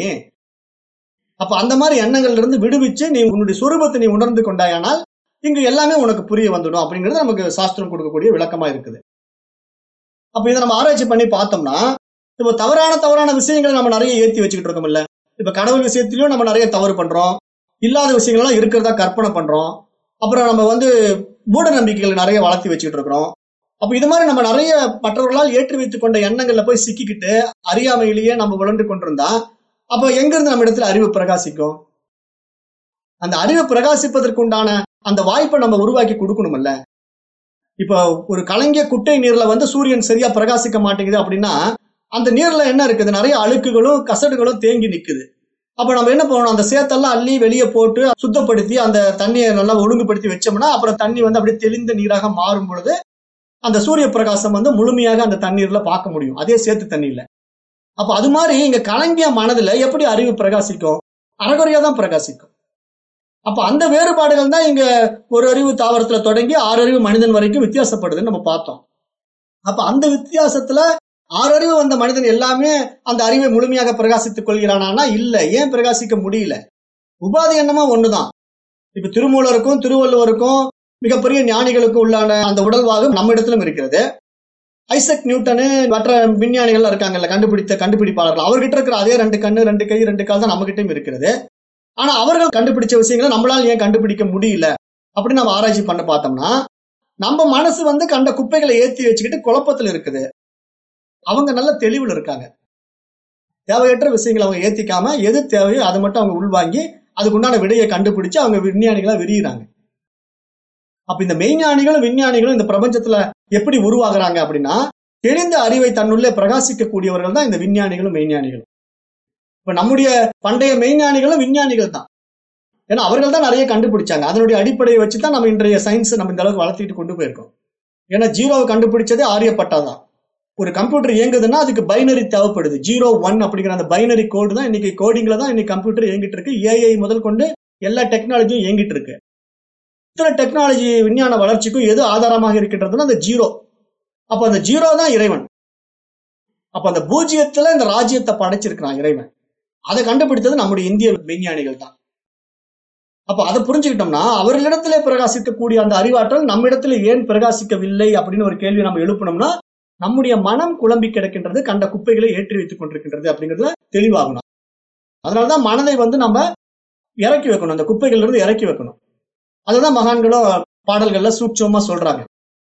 அப்ப அந்த மாதிரி எண்ணங்கள்ல இருந்து விடுவிச்சு நீ உன்னுடைய சொரூபத்தை நீ உணர்ந்து கொண்டாயானால் இங்கு எல்லாமே உனக்கு புரிய வந்துடும் அப்படிங்கிறது நமக்கு சாஸ்திரம் கொடுக்கக்கூடிய விளக்கமா இருக்குது. அப்ப இதை நம்ம ஆராய்ச்சி பண்ணி பார்த்தோம்னா இப்ப தவறான தவறான விஷயங்களை நம்ம நிறைய ஏற்றி வச்சுக்கிட்டு இருக்கோம் இல்ல. இப்ப கடவுள் விஷயத்திலயும் நம்ம நிறைய தவறு பண்றோம், இல்லாத விஷயங்கள்லாம் இருக்கிறதா கற்பனை பண்றோம். அப்புறம் நம்ம வந்து மூட நம்பிக்கைகளை நிறைய வளர்த்தி வச்சுக்கிட்டு இருக்கிறோம். அப்ப இது மாதிரி நம்ம நிறைய மற்றவர்களால் ஏற்றி வைத்துக் கொண்ட எண்ணங்கள்ல போய் சிக்கிக்கிட்டு அறியாமையிலேயே நம்ம விளண்டு கொண்டிருந்தா அப்ப எங்க இருந்து நம்ம இடத்துல அறிவு பிரகாசிக்கும்? அந்த அறிவு பிரகாசிப்பதற்கு உண்டான அந்த வாய்ப்பை நம்ம உருவாக்கி கொடுக்கணும்ல. இப்ப ஒரு கலங்கிய குட்டை நீர்ல வந்து சூரியன் சரியா பிரகாசிக்க மாட்டேங்குது அப்படின்னா அந்த நீர்ல என்ன இருக்குது? நிறைய அழுக்குகளும் கசடுகளும் தேங்கி நிக்குது. அப்ப நம்ம என்ன பண்ணணும்? அந்த சேத்தெல்லாம் அள்ளி வெளியே போட்டு சுத்தப்படுத்தி அந்த தண்ணியை நல்லா ஒழுங்குபடுத்தி வச்சோம்னா அப்புறம் தண்ணி வந்து அப்படியே தெளிந்த நீராக மாறும் பொழுது அந்த சூரிய பிரகாசம் வந்து முழுமையாக அந்த தண்ணீர்ல பார்க்க முடியும், அதே சேத்து தண்ணியில. அப்ப அது மாதிரி இங்க கலங்கிய மனதுல எப்படி அறிவு பிரகாசிக்கும்? அறகுறையா தான் பிரகாசிக்கும். அப்ப அந்த வேறுபாடுகள் தான் இங்க ஒரு அறிவு தாவரத்துல தொடங்கி ஆறு அறிவு மனிதன் வரைக்கும் வித்தியாசப்படுதுன்னு நம்ம பார்த்தோம். அப்ப அந்த வித்தியாசத்துல ஆறு அறிவு வந்த மனிதன் எல்லாமே அந்த அறிவை முழுமையாக பிரகாசித்துக் கொள்கிறானா? இல்ல. ஏன் பிரகாசிக்க முடியல? உபாதி என்னமா ஒண்ணுதான். இப்ப திருமூலருக்கும் திருவள்ளுவருக்கும் மிகப்பெரிய ஞானிகளுக்கும் உள்ளான அந்த உடல்வாகு நம்ம இடத்திலும் இருக்கிறது. ஐசக் நியூட்டனு மற்ற விஞ்ஞானிகள் இருக்காங்கல்ல, கண்டுபிடித்த கண்டுபிடிப்பாளர்கள், அவர்கிட்ட இருக்கிற அதே ரெண்டு கண்ணு ரெண்டு கை ரெண்டு கால் தான் நம்ம கிட்டையும் இருக்கிறது. ஆனா அவர்கள் கண்டுபிடிச்ச விஷயங்களை நம்மளால ஏன் கண்டுபிடிக்க முடியல அப்படின்னு நம்ம ஆராய்ச்சி பண்ண பார்த்தோம்னா நம்ம மனசு வந்து கண்ட குப்பைகளை ஏற்றி வச்சுக்கிட்டு குழப்பத்தில் இருக்குது. அவங்க நல்ல தெளிவில் இருக்காங்க. தேவையற்ற விஷயங்களை அவங்க ஏத்திக்காம எது தேவையோ அதை மட்டும் அவங்க உள்வாங்கி அதுக்கு உண்டான விடையை கண்டுபிடிச்சு அவங்க விஞ்ஞானிகளா விரிகிறாங்க. அப்ப இந்த மெய்ஞானிகளும் விஞ்ஞானிகளும் இந்த பிரபஞ்சத்துல எப்படி உருவாகிறாங்க அப்படின்னா தெளிந்த அறிவை தன்னுள்ளே பிரகாசிக்க கூடியவர்கள் தான் இந்த விஞ்ஞானிகளும் மெய்ஞானிகளும். இப்ப நம்முடைய பண்டைய மெய்ஞானிகளும் விஞ்ஞானிகள் தான். ஏன்னா அவர்கள் தான் நிறைய கண்டுபிடிச்சாங்க. அதனுடைய அடிப்படையை வச்சுதான் நம்ம இன்றைய சயின்ஸ் நம்ம இந்த அளவுக்கு வளர்த்திட்டு கொண்டு போயிருக்கோம். ஏன்னா ஜீரோவை கண்டுபிடிச்சதே ஆரியப்பட்டா தான். ஒரு கம்ப்யூட்டர் இயங்குதுன்னா அதுக்கு பைனரி தேவைப்படுது. ஜீரோ ஒன் அப்படிங்கிற அந்த பைனரி கோடு தான் இன்னைக்கு கோடிங்ல தான் இன்னைக்கு கம்ப்யூட்டர் இயங்கிட்டு இருக்கு. ஏஐ முதல் கொண்டு எல்லா டெக்னாலஜியும் இயங்கிட்டு இருக்கு. இத்தனை டெக்னாலஜி விஞ்ஞான வளர்ச்சிக்கும் எது ஆதாரமாக இருக்கின்றதுன்னா அந்த ஜீரோ. அப்ப அந்த ஜீரோ தான் இறைவன். அப்ப அந்த பூஜ்ஜியத்துல இந்த ராஜ்யத்தை படைச்சிருக்கிறான் இறைவன். அதை கண்டுபிடித்தது நம்முடைய இந்திய விஞ்ஞானிகள் தான். அப்ப அதை புரிஞ்சுக்கிட்டோம்னா அவர்களிடத்திலே பிரகாசிக்கக்கூடிய அந்த அறிவாற்றல் நம்மிடத்துல ஏன் பிரகாசிக்கவில்லை அப்படின்னு ஒரு கேள்வி நம்ம எழுப்பணும்னா நம்முடைய மனம் குழம்பி கிடக்கின்றது, கண்ட குப்பைகளை ஏற்றி வைத்துக் கொண்டிருக்கின்றது அப்படிங்கிறதுல தெளிவாகணும். அதனாலதான் மனதை வந்து நம்ம இறக்கி வைக்கணும், அந்த குப்பைகள் இருந்து இறக்கி வைக்கணும். அதுதான் மகான்களும் பாடல்கள்ல சூட்சமா சொல்றாங்க.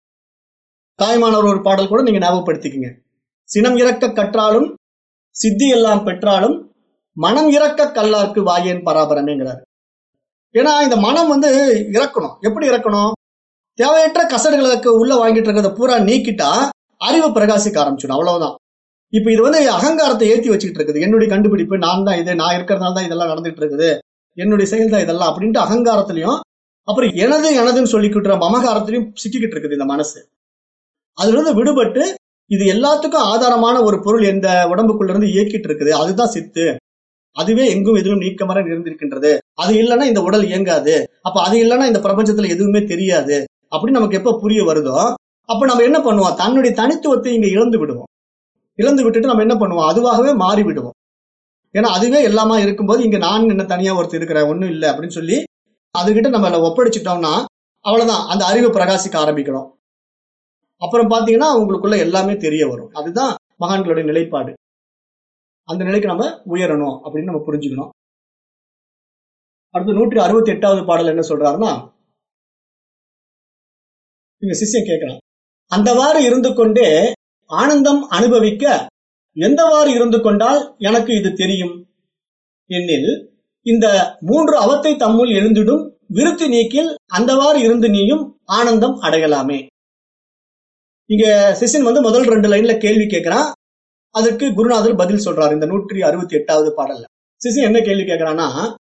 தாய்மானவர் ஒரு பாடல் கூட நீங்க ஞாபகப்படுத்திக்கங்க. சினம் இறக்க கற்றாலும் சித்தி எல்லாம் பெற்றாலும் மனம் இறக்க கல்லார்க்கு வாயேன் பராபரமேங்கிறாரு. ஏன்னா இந்த மனம் வந்து இறக்கணும். எப்படி இறக்கணும்? தேவையற்ற கசடுகளுக்கு உள்ள வாங்கிட்டு இருக்கிறத பூரா நீக்கிட்டா அறிவு பிரகாசிக்க ஆரம்பிச்சிடும். அவ்வளவுதான். இப்ப இது வந்து அகங்காரத்தை ஏற்றி வச்சுக்கிட்டு இருக்குது. என்னுடைய கண்டுபிடிப்பு, நான் தான் இது, நான் இருக்கிறதுனால தான் இதெல்லாம் நடந்துட்டு இருக்குது, என்னுடைய செயல் தான் இதெல்லாம் அப்படின்ட்டு அகங்காரத்திலையும் அப்புறம் எனது எனதுன்னு சொல்லிக்கிட்டு மமகாரத்திலையும் சிக்கிக்கிட்டு இருக்குது இந்த மனசு. அதுல இருந்து விடுபட்டு இது எல்லாத்துக்கும் ஆதாரமான ஒரு பொருள் எந்த உடம்புக்குள்ள இருந்து இயக்கிட்டு இருக்குது, அதுதான் சித்து. அதுவே எங்கும் எதிலும் நீக்கமர நிறைந்திருக்கின்றது. அது இல்லைன்னா இந்த உடல் இயங்காது. அப்ப அது இல்லைன்னா இந்த பிரபஞ்சத்துல எதுவுமே தெரியாது அப்படின்னு நமக்கு எப்ப புரிய வருதோ அப்ப நம்ம என்ன பண்ணுவோம்? தன்னுடைய தனித்துவத்தை இங்க இழந்து விடுவோம். இழந்து விட்டுட்டு நம்ம என்ன பண்ணுவோம்? அதுவாகவே மாறி விடுவோம். ஏன்னா அதுவே எல்லாமா இருக்கும்போது இங்க நான் என்ன தனியா ஒருத்தர் இருக்கிறேன், ஒண்ணும் இல்லை அப்படின்னு சொல்லி அதுகிட்ட நம்ம ஒப்படைச்சிட்டோம்னா அவ்வளவுதான், அந்த அறிவு பிரகாசிக்க ஆரம்பிக்கிறோம். அப்புறம் பாத்தீங்கன்னா உங்களுக்குள்ள எல்லாமே தெரிய வரும். அதுதான் மகான்களுடைய நிலைப்பாடு. அந்த நிலைக்கு நம்ம உயரணும் அப்படின்னு நம்ம புரிஞ்சுக்கணும். அடுத்து நூற்றி அறுபத்தி எட்டாவது பாடல் என்ன சொல்றாருன்னா, இங்க சிஷ்யன் கேட்கிறான், அந்தவாறு இருந்து கொண்டே ஆனந்தம் அனுபவிக்க எந்தவாறு இருந்து கொண்டால் எனக்கு இது தெரியும் என்னில் இந்த மூன்று அவத்தை தம்முள் எழுந்திடும் விருத்தி நீக்கில் அந்தவாறு இருந்து நீயும் ஆனந்தம் அடையலாமே. இங்க சிஷ்யன் வந்து முதல் ரெண்டு லைன்ல கேள்வி கேட்கிறான். அதற்கு குருநாதர் பதில் சொல்றாரு. இந்த நூற்றி அறுபத்தி எட்டாவது பாடல்ல சிஷ்யன் என்ன கேள்வி கேட்கிறான்னா,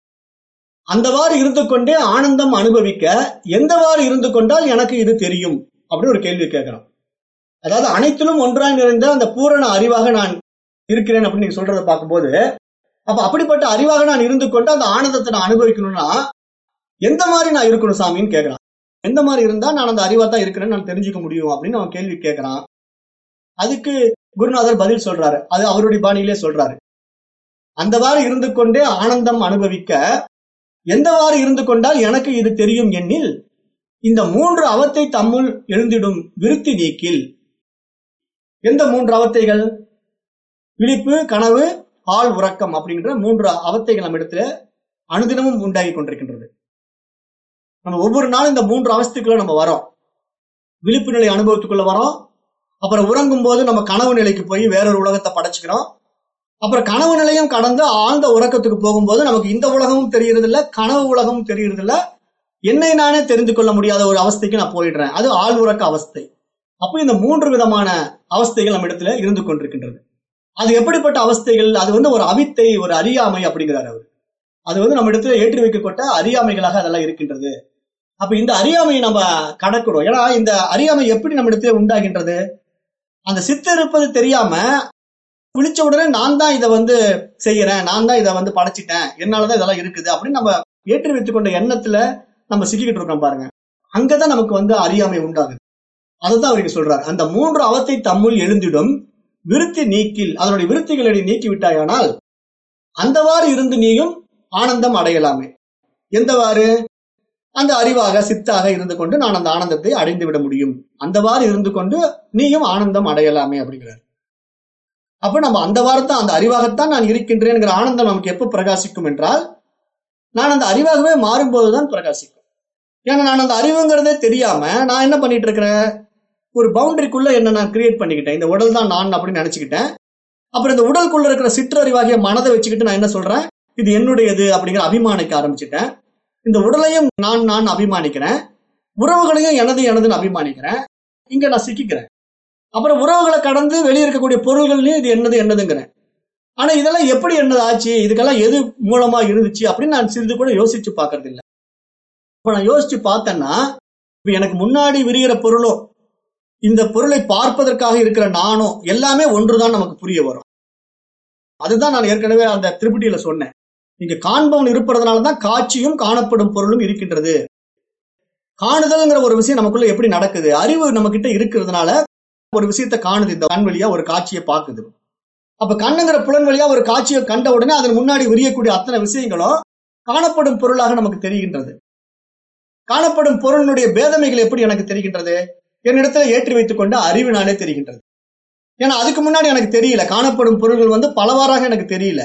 அந்தவாறு இருந்து கொண்டே ஆனந்தம் அனுபவிக்க எந்தவாறு இருந்து கொண்டால் எனக்கு இது தெரியும் அப்படின்னு ஒரு கேள்வி கேட்கிறான். அதாவது அனைத்திலும் ஒன்றாய் நிறைந்த அந்த பூரண அறிவாக நான் இருக்கிறேன் அப்படின்னு நீங்க சொல்றதை பார்க்கும்போது, அப்ப அப்படிப்பட்ட அறிவாக நான் இருந்து கொண்டு அந்த ஆனந்தத்தை நான் அனுபவிக்கணும்னா எந்த மாதிரி நான் இருக்கணும் சாமின்னு கேட்கிறான். எந்த மாதிரி இருந்தா நான் அந்த அறிவா தான் இருக்கிறேன்னு நான் தெரிஞ்சுக்க முடியும் அப்படின்னு அவன் கேள்வி கேட்கிறான். அதுக்கு குருநாதர் பதில் சொல்றாரு. அது அவருடைய பாணியிலே சொல்றாரு. அந்தவாறு இருந்து கொண்டே ஆனந்தம் அனுபவிக்க எந்தவாறு இருந்து கொண்டால் எனக்கு இது தெரியும் எண்ணில் இந்த மூன்று அவத்தை தம்முள் எழுந்திடும் விருத்தி நீக்கில். எந்த மூன்று அவத்தைகள்? விழிப்பு, கனவு, ஆள், உறக்கம் அப்படிங்கிற மூன்று அவத்தைகள் நம்ம இடத்துல அனுதினமும் உண்டாகி கொண்டிருக்கின்றது. நம்ம ஒவ்வொரு நாளும் இந்த மூன்று அவஸ்தைக்குள்ள நம்ம வரோம். விழிப்பு நிலை அனுபவத்துக்குள்ள வரோம். அப்புறம் உறங்கும் போது நம்ம கனவு நிலைக்கு போய் வேறொரு உலகத்தை படைச்சுக்கிறோம். அப்புறம் கனவு நிலையும் கடந்து ஆழ்ந்த உறக்கத்துக்கு போகும்போது நமக்கு இந்த உலகமும் தெரியறது இல்ல, கனவு உலகமும் தெரியறது இல்ல, என்னை நானே தெரிந்து கொள்ள முடியாத ஒரு அவஸ்தைக்கு நான் போயிடுறேன். அது ஆள் உறக்க அவஸ்தை. அப்போ இந்த மூன்று விதமான அவஸ்தைகள் நம்ம இடத்துல இருந்து கொண்டிருக்கின்றது. அது எப்படிப்பட்ட அவஸ்தைகள்? அது வந்து ஒரு அவித்தை, ஒரு அறியாமை அப்படிங்கிறார் அவர். அது வந்து நம்ம இடத்துல ஏற்றி வைக்கப்பட்ட அறியாமைகளாக அதெல்லாம் இருக்கின்றது. அப்ப இந்த அறியாமையை நம்ம கடக்கிறோம். ஏன்னா இந்த அறியாமை எப்படி நம்ம இடத்துல உண்டாகின்றது? அந்த சித்து இருப்பது தெரியாம குளிச்ச உடனே நான் தான் இதை வந்து செய்யறேன், நான் தான் இதை வந்து படைச்சிட்டேன், என்னாலதான் இதெல்லாம் இருக்குது அப்படின்னு நம்ம ஏற்றி வைத்துக் கொண்ட எண்ணத்துல நம்ம சிக்கிக்கிட்டு இருக்கோம் பாருங்க. அங்கதான் நமக்கு வந்து அறியாமை உண்டாகுது. அதுதான் அவருக்கு சொல்றாரு. அந்த மூன்று அவத்தை தம்முள் எழுந்திடும் விருத்தி நீக்கில், அதனுடைய விருத்திகளை நீக்கி விட்டாயானால் அந்தவாறு இருந்து நீயும் ஆனந்தம் அடையலாமே. எந்தவாறு? அந்த அறிவாக சித்தாக இருந்து கொண்டு நான் அந்த ஆனந்தத்தை அடைந்து விட முடியும். அந்தவாறு இருந்து கொண்டு நீயும் ஆனந்தம் அடையலாமே அப்படிங்கிறார். அப்ப நம்ம அந்த வாரத்தான், அந்த அறிவாகத்தான் நான் இருக்கின்றேன் ஆனந்தம் நமக்கு எப்ப பிரகாசிக்கும் என்றால், நான் அந்த அறிவாகவே மாறும்போதுதான் பிரகாசிக்கும். ஏன்னா நான் அந்த அறிவுங்கிறதே தெரியாம நான் என்ன பண்ணிட்டு இருக்கிறேன், ஒரு பவுண்டரிக்குள்ள என்ன நான் கிரியேட் பண்ணிக்கிட்டேன். இந்த உடல் தான் நான் அப்படின்னு நினைச்சுக்கிட்டேன். அப்புறம் இந்த உடலுக்குள்ள இருக்கிற சிற்றறிவாகிய மனதை வச்சுக்கிட்டு நான் என்ன சொல்றேன், இது என்னுடையது அப்படிங்கிற அபிமானிக்க ஆரம்பிச்சுட்டேன். இந்த உடலையும் நான் நான் அபிமானிக்கிறேன், உறவுகளையும் எனது எனதுன்னு அபிமானிக்கிறேன். இங்க நான் சிக்கிக்கிறேன். அப்புறம் உறவுகளை கடந்து வெளியே இருக்கக்கூடிய பொருள்கள்லயும் இது என்னது என்னதுங்கிறேன். ஆனா இதெல்லாம் எப்படி என்னது ஆச்சு, இதுக்கெல்லாம் எது மூலமா இருந்துச்சு அப்படின்னு நான் சிறிது கூட யோசிச்சு பார்க்கறது இல்லை. இப்ப நான் யோசிச்சு பார்த்தேன்னா, இப்ப எனக்கு முன்னாடி விரிகிற பொருளோ இந்த பொருளை பார்ப்பதற்காக இருக்கிற நானோ எல்லாமே ஒன்றுதான் நமக்கு புரிய வரும். அதுதான் நான் ஏற்கனவே அந்த திருப்பட்டியில சொன்னேன். இங்க காண்பவன் இருப்பதனாலதான் காட்சியும் காணப்படும் பொருளும் இருக்கின்றது. காணுதல்ங்கிற ஒரு விஷயம் நமக்குள்ள எப்படி நடக்குது? அறிவு நம்ம கிட்ட இருக்கிறதுனால ஒரு விஷயத்தை காணுது. இந்த கண் வழியா ஒரு காட்சியை பார்க்குது. அப்ப கண்ணுங்கிற புலன் வழியா ஒரு காட்சியை கண்ட உடனே அதன் முன்னாடி விரியக்கூடிய அத்தனை விஷயங்களும் காணப்படும் பொருளாக நமக்கு தெரிகின்றது. காணப்படும் பொருளுடைய பேதமைகள் எப்படி எனக்கு தெரிகின்றது? என்னிடத்துல ஏற்றி வைத்துக் கொண்ட அறிவினாலே தெரிகின்றது. ஏன்னா அதுக்கு முன்னாடி எனக்கு தெரியல. காணப்படும் பொருள்கள் வந்து பலவாறாக எனக்கு தெரியல.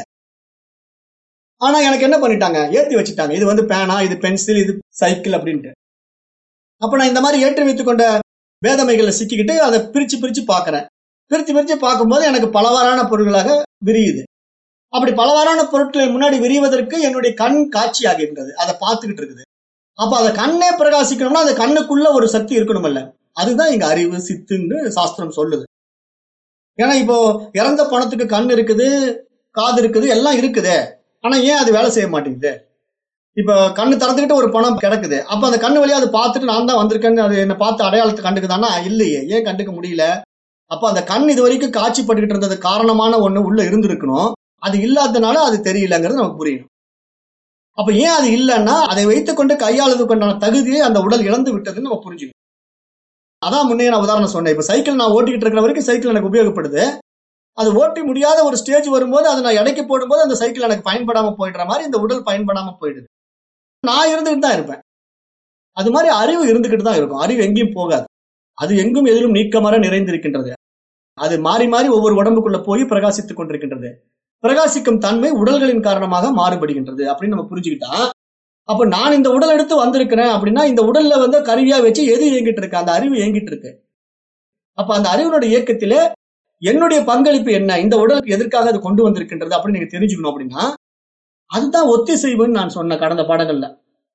ஆனா எனக்கு என்ன பண்ணிட்டாங்க, ஏற்றி வச்சுட்டாங்க. இது வந்து பேனா, இது பென்சில், இது சைக்கிள் அப்படின்ட்டு. அப்ப நான் இந்த மாதிரி ஏற்றி வைத்துக் கொண்ட வேதமைகளை சிக்கிக்கிட்டு அதை பிரிச்சு பிரிச்சு பாக்குறேன். பிரிச்சு பிரிச்சு பார்க்கும்போது எனக்கு பலவாறான பொருட்களாக விரியுது. அப்படி பலவாறான பொருட்களை முன்னாடி விரிவதற்கு என்னுடைய கண் காட்சி ஆகின்றது. அதை பார்த்துக்கிட்டு இருக்குது. அப்ப அதை கண்ணே பிரகாசிக்கணும்னா அந்த கண்ணுக்குள்ள ஒரு சக்தி இருக்கணும்ல. அதுதான் இங்க அறிவு சித்துன்னு சாஸ்திரம் சொல்லுது. ஏன்னா இப்போ இறந்த பணத்துக்கு கண் இருக்குது, காது இருக்குது, எல்லாம் இருக்குது. ஆனா ஏன் அது வேலை செய்ய மாட்டேங்குது? இப்ப கண்ணு திறந்துக்கிட்டு ஒரு பணம் கிடக்குது. அப்ப அந்த கண்ணு வழியா அதை பார்த்துட்டு நான் தான் வந்திருக்கேன்னு அது என்ன பார்த்து அடையாளத்தை கண்டுக்குதானா? இல்லையே. ஏன் கண்டுக்க முடியல? அப்ப அந்த கண் இது வரைக்கும் காட்சிப்பட்டுக்கிட்டு இருந்தது காரணமான ஒண்ணு உள்ள இருந்திருக்கணும். அது இல்லாததுனால அது தெரியலங்கிறது நமக்கு புரியணும். அப்ப ஏன் அது இல்லைன்னா அதை வைத்துக் கொண்டு கையாளுவதற்கான தகுதியை அந்த உடல் இழந்து விட்டதுன்னு நம்ம புரிஞ்சுக்கணும். அதான் முன்னே நான் உதாரணம் சொன்னேன். இப்ப சைக்கிள் நான் ஓட்டிக்கிட்டு இருக்கிற வரைக்கும் சைக்கிள் எனக்கு உபயோகப்படுது. அது ஓட்டி முடியாத ஒரு ஸ்டேஜ் வரும்போது அதை நான் இடைக்கு போடும்போது அந்த சைக்கிள் எனக்கு பயன்படாம போயிடுற மாதிரி இந்த உடல் பயன்படாம போயிடுது. நான் இருந்துகிட்டு தான் இருப்பேன். அது மாதிரி அறிவு இருந்துகிட்டு தான் இருக்கும். அறிவு எங்கேயும் போகாது. அது எங்கும் எதிலும் நீக்கமர நிறைந்திருக்கின்றது. அது மாறி மாறி ஒவ்வொரு உடம்புக்குள்ள போய் பிரகாசித்துக் கொண்டிருக்கின்றது. பிரகாசிக்கும் தன்மை உடல்களின் காரணமாக மாறுபடுகின்றது அப்படின்னு நம்ம புரிஞ்சுக்கிட்டா, அப்ப நான் இந்த உடல் எடுத்து வந்திருக்கிறேன் அப்படின்னா இந்த உடல்ல வந்து கருவியா வச்சு எது இயங்கிட்டு இருக்கு? அந்த அறிவு இயங்கிட்டு இருக்கு. அப்ப அந்த அறிவினுடைய இயக்கத்திலே என்னுடைய பங்களிப்பு என்ன, இந்த உடலுக்கு எதற்காக அது கொண்டு வந்திருக்கின்றது அப்படின்னு நீங்க தெரிஞ்சுக்கணும். அப்படின்னா அதுதான் ஒத்திசைவுன்னு நான் சொன்ன கடந்த பாடங்கள்ல.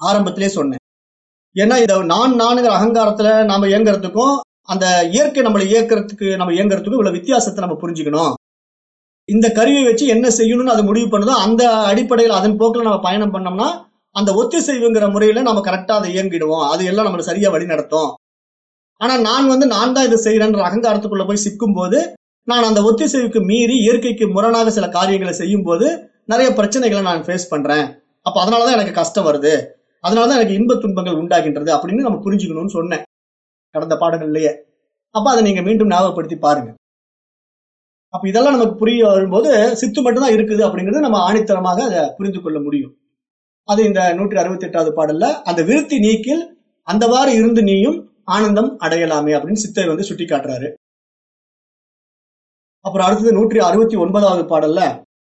ஆரம்பத்திலே சொன்னேன். ஏன்னா இத நான் நானுங்கிற அகங்காரத்துல நாம இயங்குறதுக்கும் அந்த இயற்கை நம்மளை இயக்கிறதுக்கு நம்ம இயங்குறதுக்கும் இவ்வளவு வித்தியாசத்தை நம்ம புரிஞ்சுக்கணும். இந்த கருவியை வச்சு என்ன செய்யணும்னு அது முடிவு பண்ணுதோ அந்த அடிப்படையில் அதன் போக்கில் நம்ம பயணம் பண்ணோம்னா அந்த ஒத்திசைவுங்கிற முறையில நம்ம கரெக்டா அதை இயங்கிடுவோம். அது எல்லாம் நம்மளை சரியா வழி நடத்தும். ஆனா நான் வந்து நான் தான் இதை செய்யறேன்ற அகங்காரத்துக்குள்ள போய் சிக்கும் போது நான் அந்த ஒத்திசைவுக்கு மீறி இயற்கைக்கு முரணாக சில காரியங்களை செய்யும் போது நிறைய பிரச்சனைகளை நான் ஃபேஸ் பண்றேன். அப்ப அதனாலதான் எனக்கு கஷ்டம் வருது, அதனாலதான் எனக்கு இன்ப துன்பங்கள் உண்டாகின்றது அப்படின்னு நம்ம புரிஞ்சுக்கணும்னு சொன்னேன் கடந்த பாடங்கள்லயே. அப்ப அதை நீங்க மீண்டும் ஞாபகப்படுத்தி பாருங்க. அப்ப இதெல்லாம் நமக்கு புரிய வரும்போது சித்து மட்டும்தான் இருக்குது அப்படிங்கிறது நம்ம ஆணித்தரமாக அதை புரிந்து கொள்ள முடியும். அது இந்த நூற்றி அறுபத்தி எட்டாவது பாடல்ல அந்த விருத்தி நீக்கில் அந்தவாறு இருந்து நீயும் ஆனந்தம் அடையலாமே அப்படின்னு சித்தர் வந்து சுட்டி காட்டுறாரு. அப்புறம் அடுத்தது நூற்றி அறுபத்தி ஒன்பதாவது பாடல்ல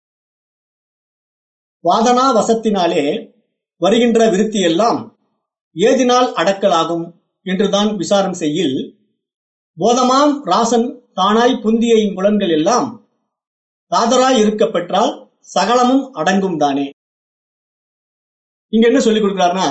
வாதனா வசத்தினாலே வருகின்ற விருத்தி எல்லாம் ஏதினால் அடக்கலாகும் என்றுதான் விசாரம் செய்யில் போதமாம் ராசன் தானாய் புந்தியை புலன்கள் எல்லாம் தாதராய் இருக்க பெற்றால் சகலமும் அடங்கும் தானே. இங்க என்ன சொல்லிக் கொடுக்கிறாருன்னா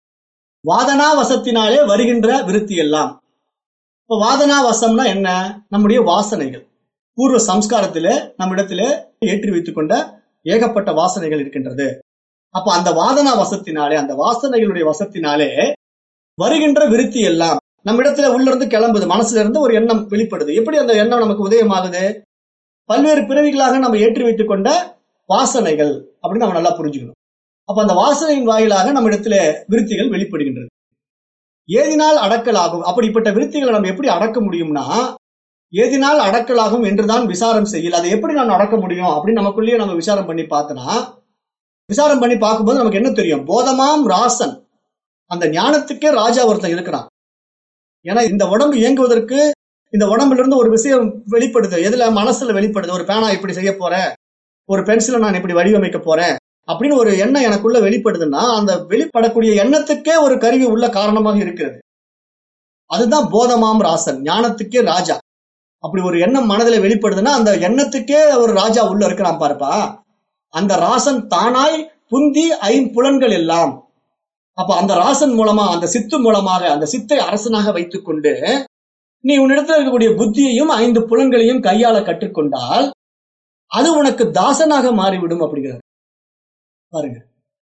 வாதனா வசத்தினாலே வருகின்ற விருத்தி எல்லாம். இப்ப வாதனா வசம்னா என்ன? நம்முடைய வாசனைகள், பூர்வ சம்ஸ்காரத்திலே நம்மிடத்திலே ஏற்றி வைத்துக் கொண்ட ஏகப்பட்ட வாசனைகள் இருக்கின்றது. அப்ப அந்த வாதனா வசத்தினாலே அந்த வாசனைகளுடைய வசத்தினாலே வருகின்ற விருத்தி எல்லாம் நம்ம இடத்துல உள்ள இருந்து கிளம்புது, மனசுல இருந்து ஒரு எண்ணம் வெளிப்படுது. எப்படி அந்த எண்ணம் நமக்கு உதயமாகுது? பல்வேறு பிறவிகளாக நம்ம ஏற்றி வைத்துக் கொண்ட வாசனைகள் அப்படின்னு நம்ம நல்லா புரிஞ்சுக்கணும். அப்ப அந்த வாசனையின் வாயிலாக நம்ம இடத்துல விருத்திகள் வெளிப்படுகின்றது. ஏதினால் அடக்கலாகும். அப்படிப்பட்ட விருத்திகளை நம்ம எப்படி அடக்க முடியும்னா ஏதினால் அடக்கலாகும் என்றுதான் விசாரம் செய்யல். அதை எப்படி நான் அடக்க முடியும் அப்படின்னு நமக்குள்ளேயே நம்ம விசாரம் பண்ணி பார்த்தனா விசாரம் பண்ணி பார்க்கும்போது நமக்கு என்ன தெரியும்? போதமாம் ராசன், அந்த ஞானத்துக்கே ராஜா ஒருத்தன் இருக்கிறான். ஏன்னா இந்த உடம்பு இயங்குவதற்கு இந்த உடம்புல இருந்து ஒரு விஷயம் வெளிப்படுது. எதுல? மனசுல வெளிப்படுது. ஒரு பேனா இப்படி செய்ய போறேன், ஒரு பென்சிலை நான் இப்படி வடிவமைக்க போறேன் அப்படின்னு ஒரு எண்ணம் எனக்குள்ள வெளிப்படுதுன்னா அந்த வெளிப்படக்கூடிய எண்ணத்துக்கே ஒரு கருவி உள்ள காரணமாக இருக்கிறது. அதுதான் போதமாம் ராசன், ஞானத்துக்கே ராஜா. அப்படி ஒரு எண்ணம் மனதில் வெளிப்படுதுன்னா அந்த எண்ணத்துக்கே ஒரு ராஜா உள்ள இருக்கிறான் பாருப்பா. அந்த ராசன் தானாய் புந்தி ஐம்புலன்கள் எல்லாம். அப்ப அந்த ராசன் மூலமா அந்த சித்து மூலமாக அந்த சித்தை அரசனாக வைத்துக் கொண்டு நீ உன்னிடத்தில் இருக்கக்கூடிய புத்தியையும் ஐந்து புலன்களையும் கையாள கற்றுக்கொண்டால் அது உனக்கு தாசனாக மாறிவிடும் அப்படிங்கிறார் பாருங்க.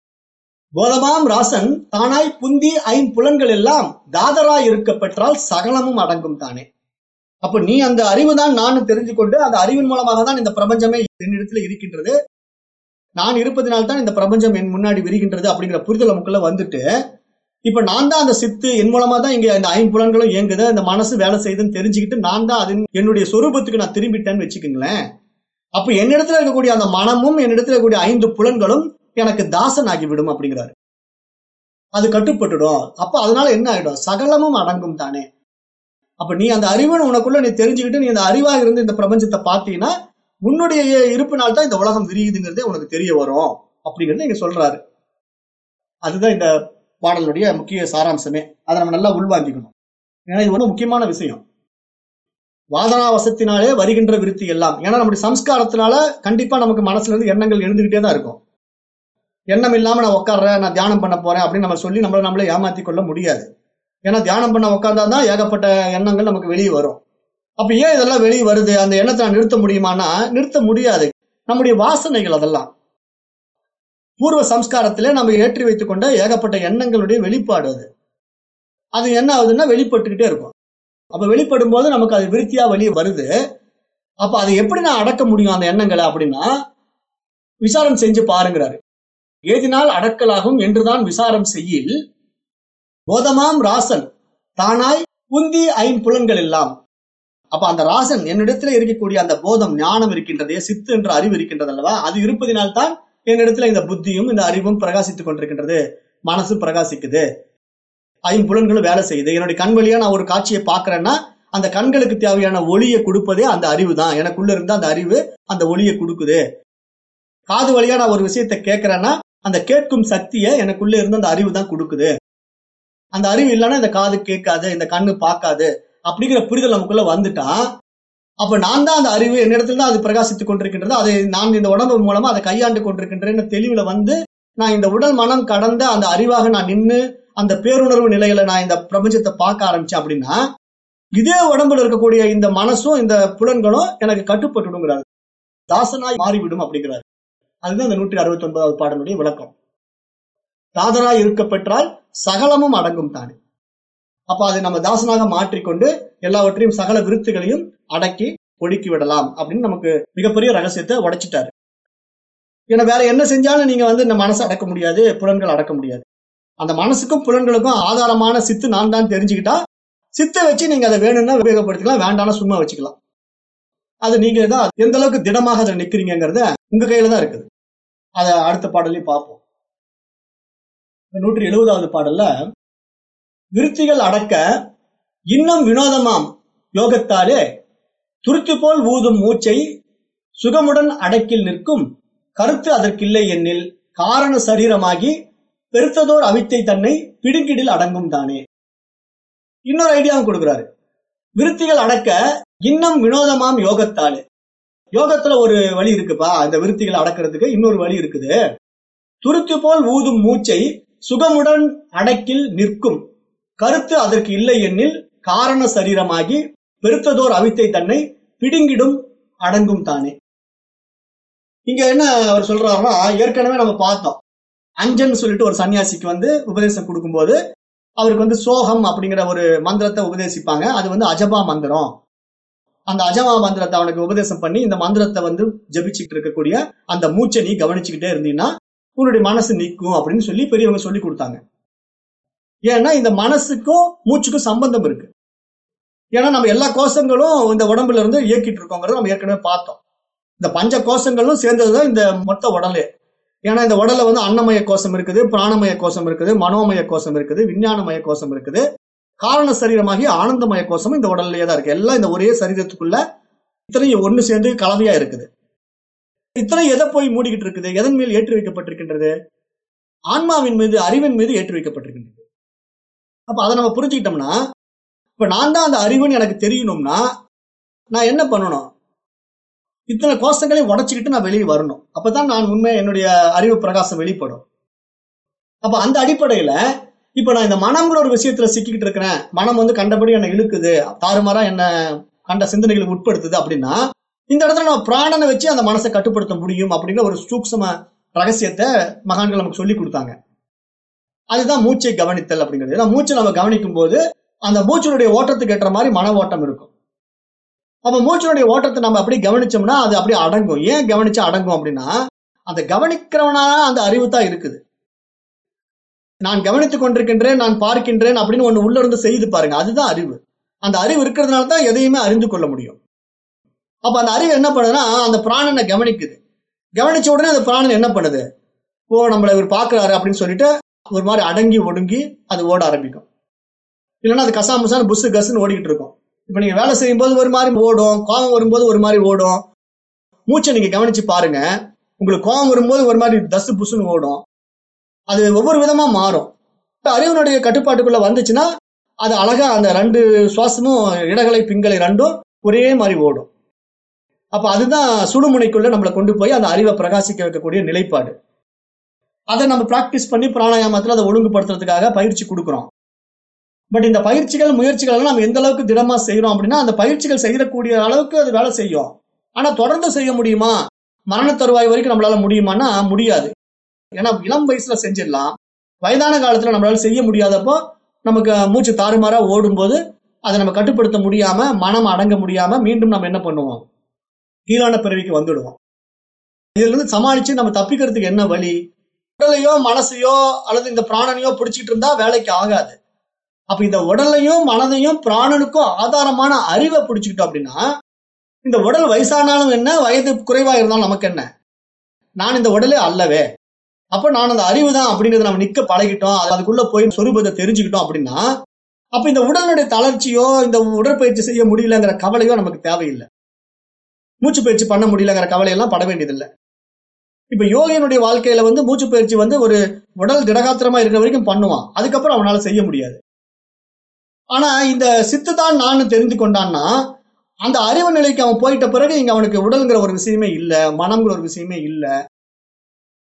போதமாம் ராசன் தானாய் புந்தி ஐம்புலன்கள் எல்லாம் தாதராய் இருக்க பெற்றால் சகலமும் அடங்கும் தானே. அப்ப நீ அந்த அறிவு தான் நான் தெரிஞ்சு கொண்டு அந்த அறிவின் மூலமாக தான் இந்த பிரபஞ்சமே என்னிடத்துல இருக்கின்றது, நான் இருப்பதனால்தான் இந்த பிரபஞ்சம் என் முன்னாடி விரிகின்றது அப்படிங்கிற புரிதல் நமக்குள்ள வந்துட்டு இப்ப நான் தான் அந்த சித்து, என் மூலமா தான் இங்க இந்த ஐம்புலன்களும் இயங்குது, இந்த மனசு வேலை செய்யுதுன்னு தெரிஞ்சுக்கிட்டு நான் தான் அது என்னுடைய சொரூபத்துக்கு நான் திரும்பிட்டேன்னு வச்சுக்கோங்களேன். அப்ப என்னிடத்துல இருக்கக்கூடிய அந்த மனமும் என்னிடத்துல இருக்கக்கூடிய ஐந்து புலன்களும் எனக்கு தாசன் ஆகிவிடும் அப்படிங்கிறாரு. அது கட்டுப்பட்டுடும். அப்ப அதனால என்ன ஆயிடும்? சகலமும் அடங்கும் தானே. அப்ப நீ அந்த அறிவுன்னு உனக்குள்ள நீ தெரிஞ்சுக்கிட்டு நீ அந்த அறிவாக இருந்து இந்த பிரபஞ்சத்தை பார்த்தீங்கன்னா உன்னுடைய இருப்பினால் தான் இந்த உலகம் விரியுதுங்கிறதே உனக்கு தெரிய வரும் அப்படிங்கறத இங்க சொல்றாரு. அதுதான் இந்த பாடலுடைய முக்கிய சாராம்சமே. அதை நம்ம நல்லா உள்வாங்கிக்கணும். ஏன்னா இது ஒரு முக்கியமான விஷயம். வாதனாவசத்தினாலே வருகின்ற விருத்தி எல்லாம். ஏன்னா நம்முடைய சம்ஸ்காரத்தினால கண்டிப்பா நமக்கு மனசுல இருந்து எண்ணங்கள் எழுந்துகிட்டே தான் இருக்கும். எண்ணம் இல்லாம நான் உட்கார்றேன், நான் தியானம் பண்ண போறேன் அப்படின்னு நம்ம சொல்லி நம்மள நம்மளே ஏமாத்தி கொள்ள முடியாது. ஏன்னா தியானம் பண்ண உட்கார்ந்தாதான் ஏகப்பட்ட எண்ணங்கள் நமக்கு வெளியே வரும். அப்ப ஏன் இதெல்லாம் வெளியே வருது? அந்த எண்ணத்தை நான் நிறுத்த முடியுமானா நிறுத்த முடியாது. நம்முடைய வாசனைகள் அதெல்லாம் பூர்வ சம்ஸ்காரத்திலே நம்ம ஏற்றி வைத்துக் கொண்ட ஏகப்பட்ட எண்ணங்களுடைய வெளிப்பாடு. அது அது என்ன ஆகுதுன்னா வெளிப்பட்டுக்கிட்டே இருக்கும். அப்ப வெளிப்படும் போது நமக்கு அது விருத்தியா வெளியே வருது. அப்ப அதை எப்படி நான் அடக்க முடியும் அந்த எண்ணங்களை அப்படின்னா விசாரம் செஞ்சு பாருங்கிறாரு. ஏதினால் அடக்கலாகும் என்றுதான் விசாரம் செய்யில் போதமாம் ராசன் தானாய் புந்தி ஐம்புலன்கள் எல்லாம். அப்ப அந்த ராசன் என்னிடத்துல இருக்கக்கூடிய அந்த போதம் ஞானம் இருக்கின்றதே, சித்து என்ற அறிவு இருக்கின்றது அல்லவா, அது இருப்பதினால்தான் என்னிடத்துல இந்த புத்தியும் இந்த அறிவும் பிரகாசித்துக் கொண்டிருக்கின்றது, மனசு பிரகாசிக்குது, ஐம்புலன்களும் வேலை செய்யுது. என்னுடைய கண் வழியா நான் ஒரு காட்சியை பாக்குறேன்னா அந்த கண்களுக்கு தேவையான ஒளியை கொடுப்பதே அந்த அறிவு தான். எனக்குள்ள இருந்த அந்த அறிவு அந்த ஒளியை கொடுக்குது. காது வழியா நான் ஒரு விஷயத்தை கேட்கிறேன்னா அந்த கேட்கும் சக்தியை எனக்குள்ள இருந்து அந்த அறிவு தான் கொடுக்குது. அந்த அறிவு இல்லைன்னா இந்த காது கேட்காது, இந்த கண்ணு பார்க்காது அப்படிங்கிற புரிதல் நமக்குள்ள வந்துட்டா அப்ப நான் தான் அந்த அறிவு என்னிடத்துல தான் அது பிரகாசித்துக் கொண்டிருக்கின்றது, அதை நான் இந்த உடம்பு மூலமா அதை கையாண்டு கொண்டிருக்கின்றேன்னு தெளிவுல வந்து நான் இந்த உடல் மனம் கடந்த அந்த அறிவாக நான் நின்று அந்த பேருணர்வு நிலையில நான் இந்த பிரபஞ்சத்தை பார்க்க ஆரம்பிச்சேன் அப்படின்னா இதே உடம்புல இருக்கக்கூடிய இந்த மனசும் இந்த புலன்களும் எனக்கு கட்டுப்பட்டுடுங்கிறாரு. தாசனாய் மாறிவிடும் அப்படிங்கிறாரு. அதுதான் இந்த நூற்றி அறுபத்தி ஒன்பதாவது பாடலுடைய விளக்கம். தாதராய் இருக்க பெற்றால் சகலமும் அடங்கும் தானே. அப்ப அதை நம்ம தாசனாக மாற்றிக்கொண்டு எல்லாவற்றையும் சகல விருத்துகளையும் அடக்கி ஒடுக்கி விடலாம் அப்படின்னு நமக்கு மிகப்பெரிய ரகசியத்தை உடைச்சிட்டாரு. ஏன்னா வேற என்ன செஞ்சாலும் நீங்க வந்து இந்த மனசை அடக்க முடியாது, புலன்கள் அடக்க முடியாது. அந்த மனசுக்கும் புலன்களுக்கும் ஆதாரமான சித்து நான் தான் தெரிஞ்சுக்கிட்டா சித்தை வச்சு நீங்க அதை வேணும்னா உபயோகப்படுத்திக்கலாம், வேண்டாம்னா சும்மா வச்சுக்கலாம். அது நீங்க தான் எந்த அளவுக்கு திடமாக அதை நிக்கிறீங்கிறத உங்க கையில தான் இருக்குது. அதை அடுத்த பாடலையும் பார்ப்போம். நூற்றி எழுபதாவது பாடல்ல விருத்திகள் அடக்க இன்னும் வினோதமாம் யோகத்தாலே துருத்தி போல் ஊதும் மூச்சை சுகமுடன் அடக்கில் நிற்கும் கருத்து அதற்கில்லை எண்ணில் காரண சரீரமாகி பெருத்ததோர் அவித்தை தன்னை பிடுங்கிடில் அடங்கும் தானே. இன்னொரு ஐடியாவும் கொடுக்கிறாரு. விருத்திகள் அடக்க இன்னும் வினோதமாம் யோகத்தாலே. யோகத்துல ஒரு வழி இருக்குப்பா, இந்த விருத்திகளை அடக்கிறதுக்கு இன்னொரு வழி இருக்குது. துருத்தி போல் ஊதும் மூச்சை சுகமுடன் அடக்கில் நிற்கும் கருத்து அதற்கு இல்லை எண்ணில் காரண சரீரமாகி பெருத்ததோர் அவித்தை தன்னை பிடுங்கிடும் அடங்கும் தானே. இங்க என்ன அவர் சொல்றாருன்னா, ஏற்கனவே நம்ம பார்த்தோம், அஞ்சன் சொல்லிட்டு ஒரு சன்னியாசிக்கு வந்து உபதேசம் கொடுக்கும் போது அவருக்கு வந்து சோகம் அப்படிங்கிற ஒரு மந்திரத்தை உபதேசிப்பாங்க. அது வந்து அஜபா மந்திரம். அந்த அஜபா மந்திரத்தை அவனுக்கு உபதேசம் பண்ணி இந்த மந்திரத்தை வந்து ஜபிச்சுட்டு இருக்கக்கூடிய அந்த மூச்சை நீ கவனிச்சுக்கிட்டே இருந்தீங்கன்னா உன்னுடைய மனசு நீக்கும் அப்படின்னு சொல்லி பெரியவங்க சொல்லி கொடுத்தாங்க. ஏன்னா இந்த மனசுக்கும் மூச்சுக்கும் சம்பந்தம் இருக்கு. ஏன்னா நம்ம எல்லா கோஷங்களும் இந்த உடம்புல இருந்து இயக்கிட்டு இருக்கோங்கிறத நம்ம ஏற்கனவே பார்த்தோம். இந்த பஞ்ச கோஷங்களும் சேர்ந்ததுதான் இந்த மொத்த உடலே. ஏன்னா இந்த உடல்ல வந்து அன்னமய கோஷம் இருக்குது, பிராணமய கோஷம் இருக்குது, மனோமய கோஷம் இருக்குது, விஞ்ஞானமய கோஷம் இருக்குது, காரண சரீரமாகி ஆனந்தமய கோஷமும் இந்த உடல்லயே தான் இருக்கு. எல்லாம் இந்த ஒரே சரீரத்துக்குள்ள இத்தனையும் ஒண்ணு சேர்ந்து கலவையா இருக்குது. இத்தனை எதை போய் மூடிக்கிட்டு இருக்குது? எதன் மேல் ஏற்றி வைக்கப்பட்டிருக்கின்றது? ஆன்மாவின் மீது, அறிவின் மீது ஏற்றி வைக்கப்பட்டிருக்கின்றது. அப்ப அதை நம்ம புரிஞ்சுக்கிட்டோம்னா, இப்ப நான் தான் அந்த அறிவுன்னு எனக்கு தெரியணும்னா நான் என்ன பண்ணணும்? இத்தனை கோஷங்களையும் உடைச்சுக்கிட்டு நான் வெளியே வரணும். அப்பதான் நான் உண்மை என்னுடைய அறிவு பிரகாசம் வெளிப்படும். அப்ப அந்த அடிப்படையில இப்ப நான் இந்த மனம்ங்கிற ஒரு விஷயத்துல சிக்கிக்கிட்டு இருக்கிறேன், மனம் வந்து கண்டபடி என்னை இழுக்குது, தாறுமாறா என்ன கண்ட சிந்தனைகளுக்கு உட்படுத்துது அப்படின்னா இந்த இடத்துல நம்ம பிராணனை வச்சு அந்த மனசை கட்டுப்படுத்த முடியும் அப்படிங்கிற ஒரு சூக்ஷ்ம ரகசியத்தை மகான்கள் நமக்கு சொல்லி கொடுத்தாங்க. அதுதான் மூச்சை கவனித்தல் அப்படிங்கிறது. ஏன்னா மூச்சை நம்ம கவனிக்கும் போது அந்த மூச்சினுடைய ஓட்டத்துக்கு ஏற்ற மாதிரி மன ஓட்டம் இருக்கும். அப்ப மூச்சினுடைய ஓட்டத்தை நம்ம அப்படி கவனிச்சோம்னா அது அப்படியே அடங்கும். ஏன் கவனிச்சா அடங்கும் அப்படின்னா அந்த கவனிக்கிறவனா அந்த அறிவு தான் இருக்குது. நான் கவனித்துக் கொண்டிருக்கின்றேன், நான் பார்க்கின்றேன் அப்படின்னு ஒண்ணு உள்ள இருந்து செய்து பாருங்க, அதுதான் அறிவு. அந்த அறிவு இருக்கிறதுனால தான் எதையுமே அறிந்து கொள்ள முடியும். அப்ப அந்த அறிவு என்ன பண்ணுதுன்னா அந்த பிராணனை கவனிக்குது. கவனிச்ச உடனே அந்த பிராணன் என்ன பண்ணுது? ஓ நம்மளை இவர் பாக்குறாரு அப்படின்னு சொல்லிட்டு ஒரு மாதிரி அடங்கி ஒடுங்கி அது ஓட ஆரம்பிக்கும். இல்லைன்னா அது கசாமுசான புசு கசுன்னு ஓடிக்கிட்டு இருக்கும். இப்ப நீங்க வேலை செய்யும் போது ஒரு மாதிரி ஓடும், கோபம் வரும்போது ஒரு மாதிரி ஓடும். மூச்சை நீங்க கவனிச்சு பாருங்க, உங்களுக்கு கோபம் வரும்போது ஒரு மாதிரி தசு புசுன்னு ஓடும். அது ஒவ்வொரு விதமா மாறும். அறிவினுடைய கட்டுப்பாட்டுக்குள்ள வந்துச்சுன்னா அது அழகா அந்த ரெண்டு சுவாசமும் இடகலை பிங்களை ரெண்டும் ஒரே மாதிரி ஓடும். அப்ப அதுதான் சுடுமுனைக்குள்ள நம்மளை கொண்டு போய் அந்த அறிவை பிரகாசிக்க வைக்கக்கூடிய நிலைப்பாடு. அதை நம்ம பிராக்டிஸ் பண்ணி பிராணாயாமத்துல அதை ஒழுங்குபடுத்துறதுக்காக பயிற்சி கொடுக்குறோம். பட் இந்த பயிற்சிகள் முயற்சிகள் எல்லாம் நம்ம எந்த அளவுக்கு திடமா செய்யறோம் அப்படின்னா அந்த பயிற்சிகள் செய்யக்கூடிய அளவுக்கு அது வேலை செய்யும். ஆனா தொடர்ந்து செய்ய முடியுமா? மரண தருவாய் வரைக்கும் நம்மளால முடியுமான்னா முடியாது. ஏன்னா இளம் வயசுல செஞ்சிடலாம், வயதான காலத்துல நம்மளால செய்ய முடியாதப்போ நமக்கு மூச்சு தாறுமாறா ஓடும் போது அதை நம்ம கட்டுப்படுத்த முடியாம, மனம் அடங்க முடியாம மீண்டும் நம்ம என்ன பண்ணுவோம்? கீழான பிறவிக்கு வந்துடுவோம். இதுல இருந்து சமாளிச்சு நம்ம தப்பிக்கிறதுக்கு என்ன வழி? உடலையோ மனசையோ அல்லது இந்த பிராணனையோ பிடிச்சிட்டு இருந்தா வேலைக்கு ஆகாது. அப்ப இந்த உடலையும் மனதையும் பிராணனுக்கும் ஆதாரமான அறிவை பிடிச்சுக்கிட்டோம் அப்படின்னா இந்த உடல் வயசானாலும் என்ன, வயது குறைவா இருந்தாலும் நமக்கு என்ன? நான் இந்த உடலே அல்லவே. அப்ப நான் அந்த அறிவு தான் அப்படிங்கிறத நம்ம நிக்க பழகிட்டோம், அதுக்குள்ள போய் சொரூபத்தை தெரிஞ்சுக்கிட்டோம் அப்படின்னா அப்ப இந்த உடலுடைய தளர்ச்சியோ இந்த உடற்பயிற்சி செய்ய முடியலங்கிற கவலையோ நமக்கு தேவையில்லை. மூச்சு பயிற்சி பண்ண முடியலங்கிற கவலையெல்லாம் பட வேண்டியதில்லை. இப்ப யோகியனுடைய வாழ்க்கையில வந்து மூச்சு பயிற்சி வந்து ஒரு உடல் திடகாத்திரமா இருக்கிற வரைக்கும் பண்ணுவான், அதுக்கப்புறம் அவனால செய்ய முடியாது. ஆனா இந்த சித்து தான் நான் தெரிந்து கொண்டான்னா அந்த அறிவு நிலைக்கு அவன் போயிட்ட பிறகு இங்க அவனுக்கு உடல்ங்கிற ஒரு விஷயமே இல்லை, மனம்ங்கிற ஒரு விஷயமே இல்லை.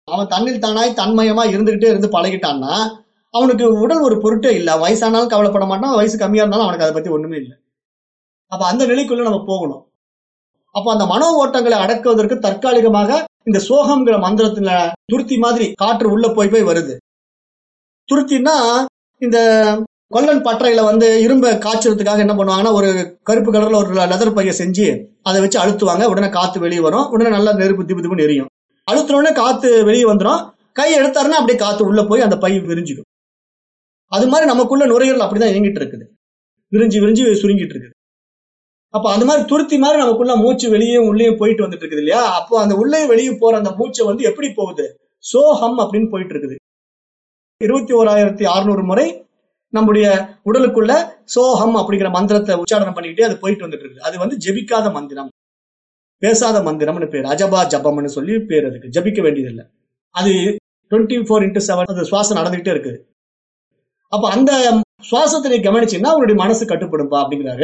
அவன் தன்னில் தானாய் தன்மயமா இருந்துகிட்டே இருந்து பழகிட்டான்னா அவனுக்கு உடல் ஒரு பொருட்டே இல்லை. வயசானாலும் கவலைப்பட மாட்டான், வயசு கம்மியா இருந்தாலும் அவனுக்கு அதை பத்தி ஒண்ணுமே இல்லை. அப்ப அந்த நிலைக்குள்ள நம்ம போகணும். அப்ப அந்த மனோ ஓட்டங்களை அடக்குவதற்கு தற்காலிகமாக இந்த சோகம்ங்கிற மந்திரத்துல துருத்தி மாதிரி காற்று உள்ள போய் போய் வருது. துருத்தின்னா இந்த கொல்லன் பட்டறையில வந்து இரும்ப காய்ச்சறதுக்காக என்ன பண்ணுவாங்கன்னா, ஒரு கருப்பு கலர்ல ஒரு லெதர் பைய செஞ்சு அதை வச்சு அழுத்துவாங்க. உடனே காத்து வெளியே வரும். உடனே நல்லா நெருப்பு திப்பு திப்புன்னு எரியும். அழுத்தின உடனே காத்து வெளியே வந்துடும். கை எடுத்தாருன்னா அப்படியே காத்து உள்ள போய் அந்த பை விரிஞ்சிடும். அது மாதிரி நமக்குள்ள நுரையீரல் அப்படிதான் இயங்கிட்டு இருக்குது, விரிஞ்சு விரிஞ்சு சுருங்கிட்டு இருக்குது. அப்ப அந்த மாதிரி துருத்தி மாதிரி நமக்குள்ள மூச்சு வெளியே உள்ளே போயிட்டு வந்துட்டு இருக்குது இல்லையா? அப்போ அந்த உள்ளே வெளியே போற அந்த மூச்சை வந்து எப்படி போகுது? சோகம் அப்படின்னு போயிட்டு இருக்குது. இருபத்தி ஓராயிரத்தி அறுநூறு முறை நம்முடைய உடலுக்குள்ள சோகம் அப்படிங்கிற மந்திரத்தை உச்சாரணம் பண்ணிக்கிட்டே அது போயிட்டு வந்துட்டு இருக்குது. அது வந்து ஜெபிக்காத மந்திரம், பேசாத மந்திரம்னு பேர். அஜபா ஜபம்னு சொல்லி பேர். அதுக்கு ஜபிக்க வேண்டியதில்லை. அது டுவெண்ட்டி ஃபோர் இன்டூ செவன் அது சுவாசம் நடந்துகிட்டே இருக்குது. அப்ப அந்த சுவாசத்தை நீ கவனிச்சீங்கன்னா உன்னுடைய மனசு கட்டுப்படும்பா அப்படிங்கிறாரு.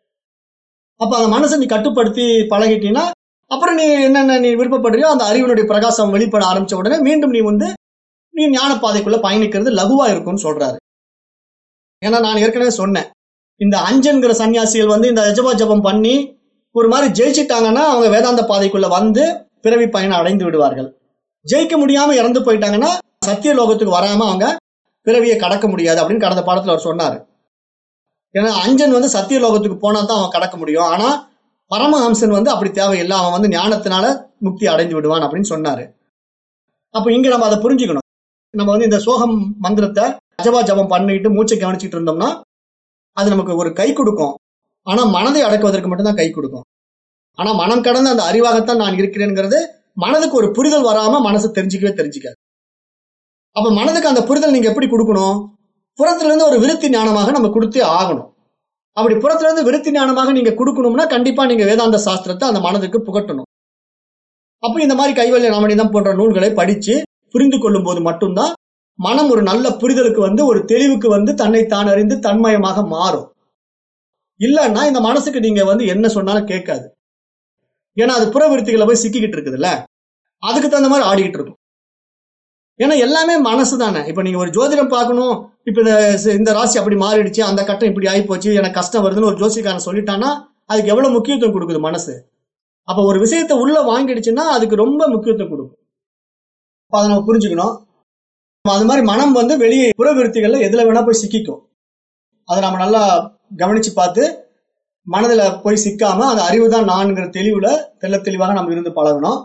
அப்ப அந்த மனசை நீ கட்டுப்படுத்தி பழகிட்டீங்கன்னா அப்புறம் நீ என்னென்ன நீ விருப்பப்படுறியோ அந்த அறிவினுடைய பிரகாசம் வெளிப்பட ஆரம்பிச்ச உடனே மீண்டும் நீ வந்து நீ ஞான பாதைக்குள்ள பயணிக்கிறது லகுவா இருக்கும்னு சொல்றாரு. ஏன்னா நான் ஏற்கனவே சொன்னேன், இந்த அஞ்சன்கிற சன்னியாசிகள் வந்து இந்த அஜபா ஜபம் பண்ணி ஒரு மாதிரி ஜெயிச்சிட்டாங்கன்னா அவங்க வேதாந்த பாதைக்குள்ள வந்து பிறவி பயணம் அடைந்து விடுவார்கள். ஜெயிக்க முடியாம இறந்து போயிட்டாங்கன்னா சத்திய லோகத்துக்கு வராம அவங்க பிறவியை கடக்க முடியாது அப்படின்னு கடந்த பாடத்துல அவர் சொன்னாரு. ஏன்னா அஞ்சன் வந்து சத்திய லோகத்துக்கு போனா தான் அவன் கடக்க முடியும். ஆனா பரமஹம்சன் வந்து அப்படி தேவையில்லை, அவன் வந்து ஞானத்தினால முக்தி அடைந்து விடுவான் அப்படின்னு சொன்னாரு. அப்ப இங்க நம்ம அதை புரிஞ்சுக்கணும். நம்ம வந்து இந்த சோகம் மந்திரத்தை அஜபா ஜபம் பண்ணிட்டு மூச்சை கவனிச்சுட்டு இருந்தோம்னா அது நமக்கு ஒரு கை கொடுக்கும். ஆனா மனதை அடக்குவதற்கு மட்டும்தான் கை கொடுக்கும். ஆனா மனம் கடந்த அந்த அறிவாகத்தான் நான் இருக்கிறேங்கிறது மனதுக்கு ஒரு புரிதல் வராம மனசு தெரிஞ்சுக்கவே தெரிஞ்சுக்காது. அப்ப மனதுக்கு அந்த புரிதல் நீங்க எப்படி கொடுக்கணும்? புறத்துல இருந்து ஒரு விருத்தி ஞானமாக நம்ம கொடுத்தே ஆகணும். அப்படி புறத்துல இருந்து விருத்தி ஞானமாக நீங்க கொடுக்கணும்னா கண்டிப்பா நீங்க வேதாந்த சாஸ்திரத்தை அந்த மனதுக்கு புகட்டணும். அப்ப இந்த மாதிரி கைவல்ய நாமனிதம் போன்ற நூல்களை படிச்சு புரிந்து கொள்ளும் போது மட்டும்தான் மனம் ஒரு நல்ல புரிதலுக்கு வந்து ஒரு தெளிவுக்கு வந்து தன்னை தான் அறிந்து தன்மயமாக மாறும். இல்லைன்னா இந்த மனசுக்கு நீங்க வந்து என்ன சொன்னாலும் கேட்காது. ஏன்னா அது புறவிருத்திகளை போய் சிக்கிக்கிட்டு இருக்குதுல்ல, அதுக்கு தகுந்த மாதிரி ஆடிக்கிட்டு இருக்கும். ஏன்னா எல்லாமே மனசு தானே. இப்ப நீங்க ஒரு ஜோதிடம் பார்க்கணும், இப்ப இந்த ராசி அப்படி மாறிடுச்சு, அந்த கட்டம் இப்படி ஆகி போச்சு, எனக்கு கஷ்டம் வருதுன்னு ஒரு ஜோசிக்காரன் சொல்லிட்டான்னா அதுக்கு எவ்வளவு முக்கியத்துவம் கொடுக்குது மனசு. அப்ப ஒரு விஷயத்த உள்ள வாங்கிடுச்சுன்னா அதுக்கு ரொம்ப முக்கியத்துவம் கொடுக்கும். அதை நம்ம புரிஞ்சுக்கணும். அது மாதிரி மனம் வந்து வெளியே புறவிருத்திகள்ல எதுல வேணா போய் சிக்கிக்கும். அதை நம்ம நல்லா கவனிச்சு பார்த்து மனதுல போய் சிக்காம அந்த அறிவு தான் நான்கிற தெளிவுல தெள்ள தெளிவாக நம்ம இருந்து பழகணும்.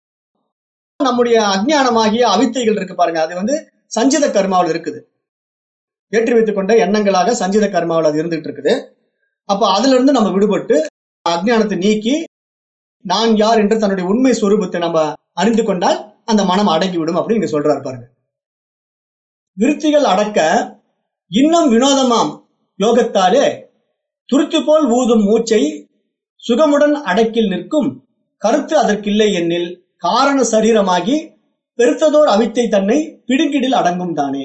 நம்முடைய அஜ்ஞானமாகிய அவித்தைகள் இருக்கு பாருங்க, அது வந்து சஞ்சித கர்மாவில் இருக்குது. ஏற்றி வைத்துக் கொண்ட எண்ணங்களாக சஞ்சித கர்மாவில் அது இருந்துகிட்டு இருக்குது. அப்ப அதுல இருந்து நம்ம விடுபட்டு அஜ்ஞானத்தை நீக்கி நான் யார் என்று தன்னுடைய உண்மை சொரூபத்தை நம்ம அறிந்து கொண்டால் அந்த மனம் அடங்கி விடும் அப்படின்னு இங்க சொல்றாரு பாருங்க. விருத்திகள் அடக்க இன்னும் வினோதமாம் யோகத்தாலே துருத்தி போல் ஊதும் மூச்சை சுகமுடன் அடக்கில் நிற்கும் கருத்து அதற்கில்லை எண்ணில் காரண சரீரமாகி பெருத்ததோர் அவித்தை தன்னை பிடுங்கிடில் அடங்கும் தானே.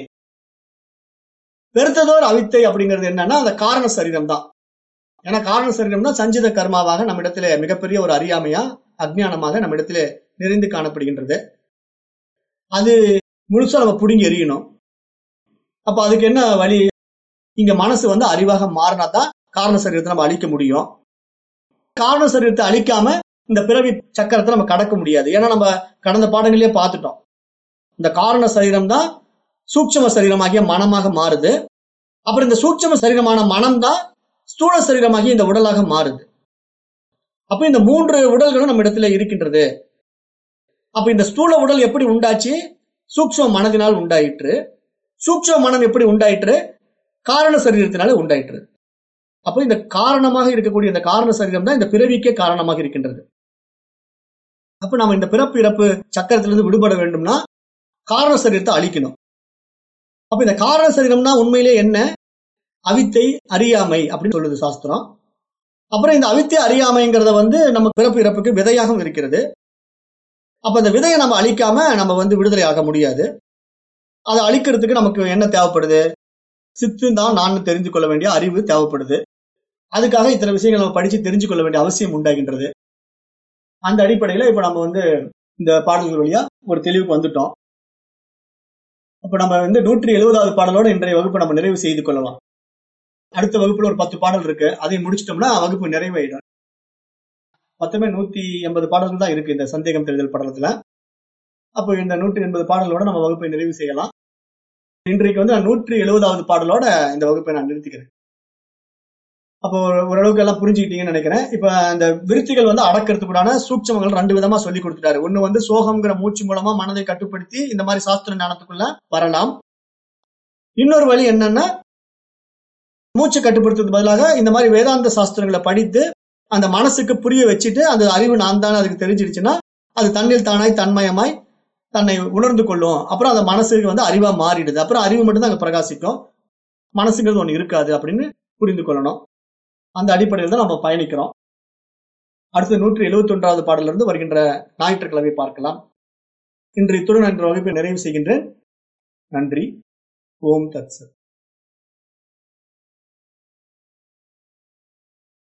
பெருத்ததோர் அவித்தை அப்படிங்கிறது என்னன்னா அந்த காரண சரீரம் தான். ஏன்னா காரண சரீரம்னா சஞ்சித கர்மாவாக நம்ம இடத்துல மிகப்பெரிய ஒரு அறியாமையா அஜ்ஞானமாக நம்ம இடத்துல நிறைந்து காணப்படுகின்றது. அது முழுசா நம்ம பிடுங்கி எறியணும். அப்ப அதுக்கு என்ன வழி? இங்க மனசு வந்து அறிவாக மாறினாதான் காரண சரீரத்தை நம்ம அழிக்க முடியும். காரண சரீரத்தை அழிக்காம இந்த பிறவி சக்கரத்தை நம்ம கடக்க முடியாது. ஏன்னா நம்ம கடந்த பாடங்களிலே பார்த்துட்டோம், இந்த காரண சரீரம் தான் சூட்சும சரீரமாகிய மனமாக மாறுது. அப்புறம் இந்த சூட்சும சரீரமான மனம் தான் ஸ்தூல சரீரமாகிய இந்த உடலாக மாறுது. அப்ப இந்த மூன்று உடல்களும் நம்ம இடத்துல இருக்கின்றது. அப்ப இந்த ஸ்தூல உடல் எப்படி உண்டாச்சு? சூட்சும மனதினால் உண்டாயிற்று. சூட்சும மனம் எப்படி உண்டாயிற்று? காரண சரீரத்தினால உண்டாயிற்று. அப்போ இந்த காரணமாக இருக்கக்கூடிய இந்த காரண சரீரம் தான் இந்த பிறவிக்கே காரணமாக இருக்கின்றது. அப்ப நம்ம இந்த பிறப்பு இறப்பு சக்கரத்திலிருந்து விடுபட வேண்டும்னா காரண சரீரத்தை அழிக்கணும். அப்ப இந்த காரண சரீரம்னா உண்மையிலே என்ன? அவித்தை, அறியாமை அப்படின்னு சொல்லுது சாஸ்திரம். அப்புறம் இந்த அவித்தை அறியாமைங்கிறத வந்து நம்ம பிறப்பு இறப்புக்கு விதையாகவும் இருக்கிறது. அப்ப இந்த விதையை நம்ம அழிக்காம நம்ம வந்து விடுதலை ஆக முடியாது. அதை அழிக்கிறதுக்கு நமக்கு என்ன தேவைப்படுது? சித்து தான் நான் தெரிந்து கொள்ள வேண்டிய அறிவு தேவைப்படுது. அதுக்காக இத்தனை விஷயங்கள் நம்ம படிச்சு தெரிஞ்சு கொள்ள வேண்டிய அவசியம் உண்டாகின்றது. அந்த அடிப்படையில இப்ப நம்ம வந்து இந்த பாடல்கள் வழியா ஒரு தெளிவுக்கு வந்துட்டோம். அப்ப நம்ம வந்து நூற்றி எழுபதாவது பாடலோட இன்றைய வகுப்பை நம்ம நிறைவு செய்து கொள்ளலாம். அடுத்த வகுப்புல ஒரு பத்து பாடல் இருக்கு, அதை முடிச்சிட்டோம்னா வகுப்பு நிறைவாயிடும். மொத்தமே நூத்தி எண்பது பாடல்கள் தான் இருக்கு இந்த சந்தேகம் தெளிதல் படலத்துல. அப்போ இந்த நூற்றி எண்பது பாடலோட நம்ம வகுப்பை நிறைவு செய்யலாம். இன்றைக்கு வந்து நான் நூற்றி எழுபதாவது பாடலோட இந்த வகுப்பை நான் நிறுத்திக்கிறேன். அப்போ ஓரளவுக்கு எல்லாம் புரிஞ்சுக்கிட்டீங்கன்னு நினைக்கிறேன். இப்ப இந்த விருத்திகள் வந்து அடக்கிறதுக்குடான சூட்சமங்கள் ரெண்டு விதமா சொல்லி கொடுத்துட்டாரு. ஒண்ணு வந்து சோகம்ங்கிற மூச்சு மூலமா மனதை கட்டுப்படுத்தி இந்த மாதிரி சாஸ்திர ஞானத்துக்குள்ள வரலாம். இன்னொரு வழி என்னன்னா, மூச்சு கட்டுப்படுத்துறது பதிலாக இந்த மாதிரி வேதாந்த சாஸ்திரங்களை படித்து அந்த மனசுக்கு புரிய வச்சுட்டு அந்த அறிவு நான் தானே அதுக்கு தெரிஞ்சிருச்சுன்னா அது தன்னில் தானாய் தன்மயமாய் தன்னை உணர்ந்து கொள்ளும். அப்புறம் அந்த மனசுக்கு வந்து அறிவா மாறிடுது. அப்புறம் அறிவு மட்டும்தான் அங்க பிரகாசிக்கும், மனசுங்கிறது ஒண்ணு இருக்காது அப்படின்னு புரிந்து கொள்ளணும். அந்த அடிப்படையில் தான் நம்ம பயணிக்கிறோம். அடுத்து நூற்றி எழுபத்தி ஒன்றாவது பாடல இருந்து வருகின்ற ஞாயிற்றுக்கிழமை பார்க்கலாம். இன்று இத்துடன் என்ற வகுப்பை நிறைவு செய்கின்றேன். நன்றி. ஓம் தத் சத்.